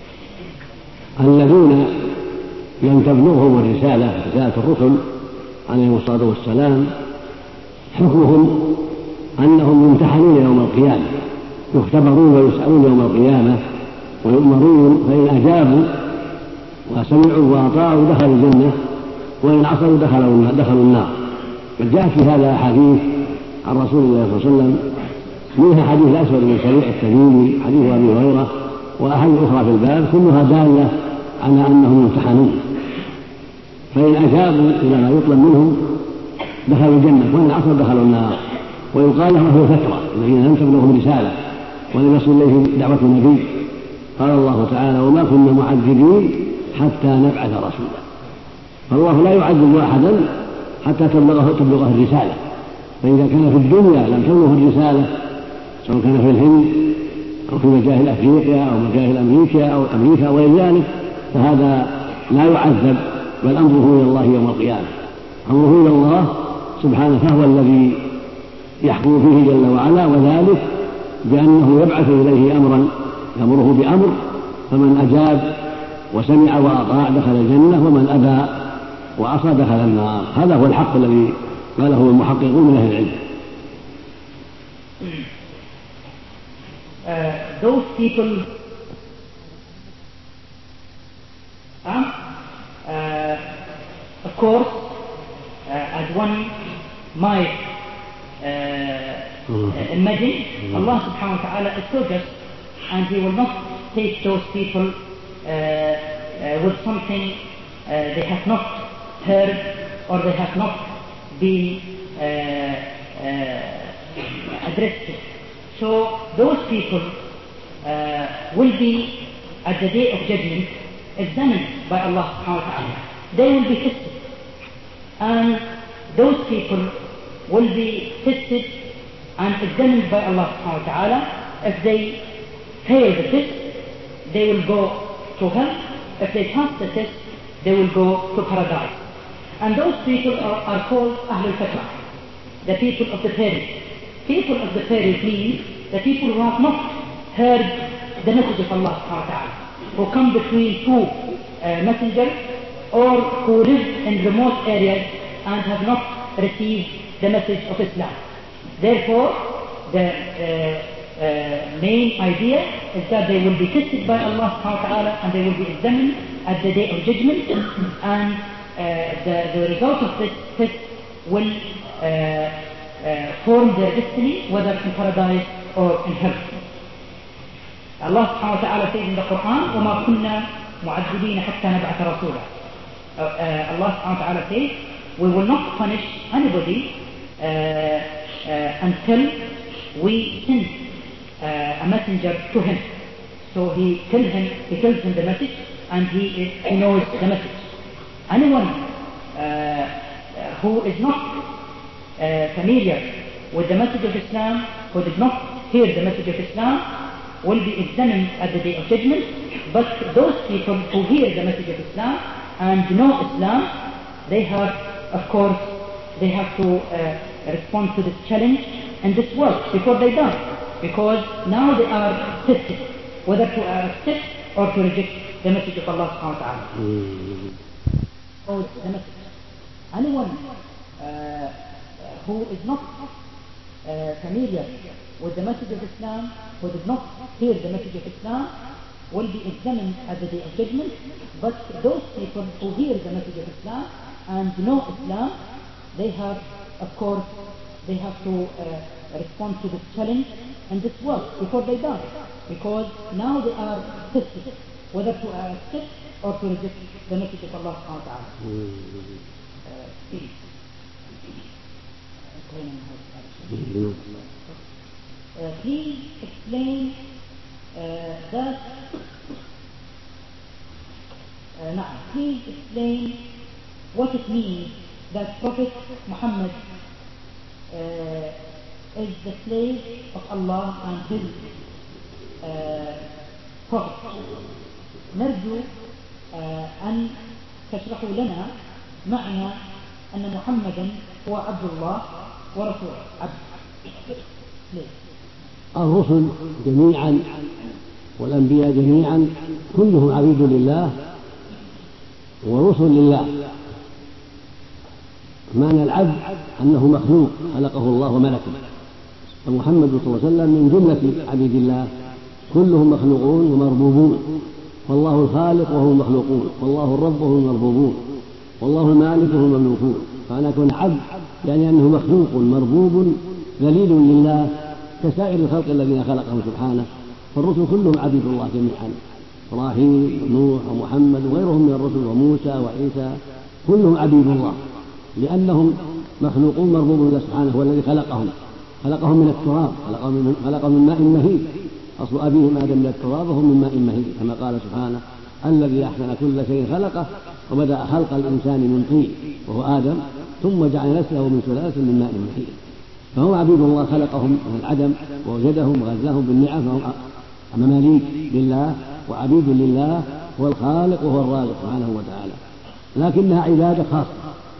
الذين لم تبلغهم الرسالة رسالة الرسل عليهم الصلاة والسلام حكمهم أنهم يمتحنون يوم القيامة، يختبرون ويسألون يوم القيامة ويؤمرون، فإن أجابوا وسمعوا وأطاعوا دخلوا الجنة، وإن عصوا دخلوا دخلوا النار. قد جاءت في هذا أحاديث عن رسول الله صلى الله عليه وسلم، منها حديث الأسود بن سريع التميمي، حديث أبي هريرة، وأحاديث أخرى في الباب كلها دالة على أنهم يمتحنون، فإن أجابوا إلى ما يطلب منهم دخلوا الجنة، وإن عصوا دخلوا النار. ويقال لهم أهل الفترة الذين لم تبلغهم رسالة ولم يصل إليهم دعوة النبي. قال الله تعالى: وما كنا معذبين حتى نبعث رسولا. فالله لا يعذب أحدا حتى تبلغه, تبلغه الرسالة. فإذا كان في الدنيا لم تبلغه الرسالة، سواء كان في الهند أو في مجاهل أفريقيا أو مجاهل أمريكا أو أمريكا وغير ذلك، فهذا لا يعذب، بل أمره إلى الله يوم القيامة. أمره إلى الله سبحانه، فهو الذي يحكم فيه جل وعلا، وذلك بأنه يبعث إليه أمرا يأمره بأمر، فمن أجاب وسمع وأطاع دخل الجنة، ومن أبى وعصى دخل النار. هذا هو الحق الذي قاله المحققون من أهل العلم. Uh, those people um, uh, of course uh, as one might uh, uh, imagine, Allah subhanahu wa ta'ala is so just, and He will not take those people uh, uh, with something uh, they have not heard or they have not been uh, uh, addressed to. So those people uh, will be at the day of judgment examined by Allah subhanahu wa ta'ala. They will be tested, and those people will be tested and examined by Allah subhanahu wa ta'ala. If they fail the test, they will go to hell. If they pass the test, they will go to paradise. And those people are, are called Ahlul Fatra, the people of the period. People of the period means the people who have not heard the message of Allah subhanahu wa ta'ala, who come between two uh, messengers, or who live in remote areas and have not received the message of Islam. Therefore, the uh, uh, main idea is that they will be tested by Allah subhanahu wa ta'ala, and they will be examined at the day of judgment, and uh, the, the result of this test will uh, Uh, form their destiny, whether in paradise or in hell. Allah subhanahu wa ta'ala says in the Quran, وَمَا كُنَّا مُعَذِّبِينَ حَتَّى نَبْعَثَ رَسُولًا. uh, uh, Allah subhanahu wa ta'ala says, we will not punish anybody uh, uh, until we send uh, a messenger to him. So he tells him, he tells him the message, and he, he knows the message. Anyone uh, who is not Uh, familiar with the message of Islam, who did not hear the message of Islam, will be examined at the day of judgment. But those people who hear the message of Islam and know Islam, they have, of course, they have to uh, respond to this challenge in this world before they die, because now they are tested whether to accept or to reject the message of Allah subhanahu wa ta'ala. Oh, the message. Anyone uh, who is not uh, familiar with the message of Islam, who did not hear the message of Islam, will be examined at the day of judgment. But those people who hear the message of Islam and know Islam, they have, of course, they have to uh, respond to this challenge in this world before they die, because now they are tested whether to accept or to reject the message of Allah subhanahu wa ta'ala. Uh, Uh, please explain uh, that. Uh, now, please explain what it means that Prophet Muhammad uh, is the slave of Allah and his uh, Prophet. نرجو uh, أن تشرحوا لنا معنى أن محمدا هو عبد الله ورسوله. عبد الرسل جميعا والأنبياء جميعا كلهم عبيد لله ورسل لله. معنى العبد أنه مخلوق خلقه الله وملكه، فمحمد صلى الله عليه وسلم من جملة عبيد الله، كلهم مخلوقون ومربوبون، والله الخالق وهم المخلوقون، والله الرب وهم المربوبون، والله المالك وهم المملوكون. فأنا أكون عبد يعني أنه مخلوق مربوب ذليل لله كسائر الخلق الذين خلقهم سبحانه. فالرسل كلهم عبيد الله جميعا، إبراهيم ونوح ومحمد وغيرهم من الرسل وموسى وعيسى كلهم عبيد الله، لأنهم مخلوقون مربوب الله سبحانه، هو الذي خلقهم خلقهم من التراب، خلقهم من, خلقهم من ماء مهين، أصل أبيهم آدم من التراب وهم من ماء مهين، كما قال سبحانه الذي أحسن كل شيء خلقه وبدأ خلق الإنسان من طين وهو آدم ثم جعل نسله من سلالة من ماء مهين. فهم عبيد الله خلقهم من العدم ووجدهم وغذاهم بالنعم، فهم مماليك لله وعبيد لله، هو الخالق وهو الرازق سبحانه وتعالى، لكنها عبادة خاصة.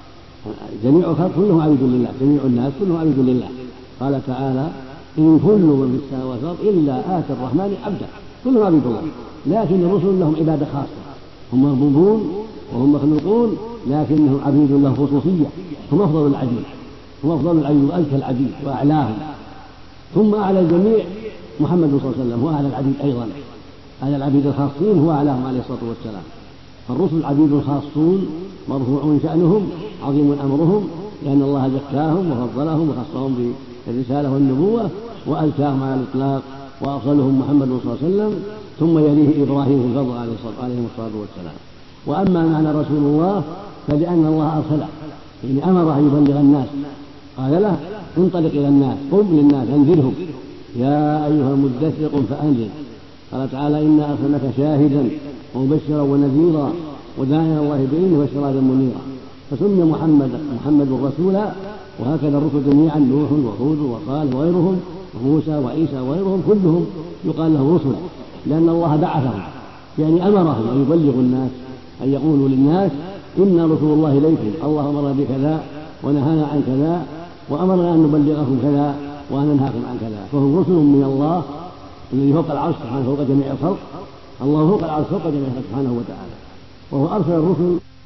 جميع الخلق كلهم عبيد لله، جميع الناس كلهم عبيد لله. قال تعالى إن كل من في السماوات والأرض إلا آتي الرحمن عبدا، كلهم عبيد الله، لكن الرسل لهم عبادة خاصة، هم مربوبون وهم مخلوقون لكنهم عبيد له خصوصية، هم أفضل العبيد، هم أفضل العبيد وأزكى العبيد وأعلاهم. ثم أعلى الجميع محمد صلى الله عليه وسلم، هو أعلى العبيد أيضا، أعلى العبيد الخاصين هو أعلاهم عليه الصلاة والسلام. فالرسل عبيد خاصون مرفوع شأنهم عظيم أمرهم، لأن الله زكاهم وفضلهم وخصهم بالرسالة والنبوة وأزكاهم على الإطلاق، وأفضلهم محمد صلى الله عليه وسلم، ثم يليه إبراهيم في الفضل عليه الصلاة والسلام. وأما معنى رسول الله فلأن الله أرسله، يعني أمره أن يبلغ الناس، قال له انطلق إلى الناس، قم للناس أنذرهم يا أيها المدثر قم فأنذر. قال تعالى إنا أرسلناك شاهدا ومبشرا ونذيرا وداعيا الله بإذنه وسراجا منيرا. فسمي محمد محمد رسولا، وهكذا الرسل جميعا نوح وهود وصالح وغيرهم وموسى وعيسى وغيرهم كلهم يقال لهم رسلا، لأن الله بعثهم يعني أمرهم أن يبلغوا الناس، أن يقولوا للناس إنا رسول الله إليكم، الله أمر بكذا ونهانا عن كذا وأمرنا أن نبلغكم كذا وأن ننهاكم عن كذا. فهم رسل من الله الذي فوق العرش سبحانه، فوق جميع الخلق، الله فوق العرش فوق جميع الخلق سبحانه وتعالى، وهو أرسل الرسل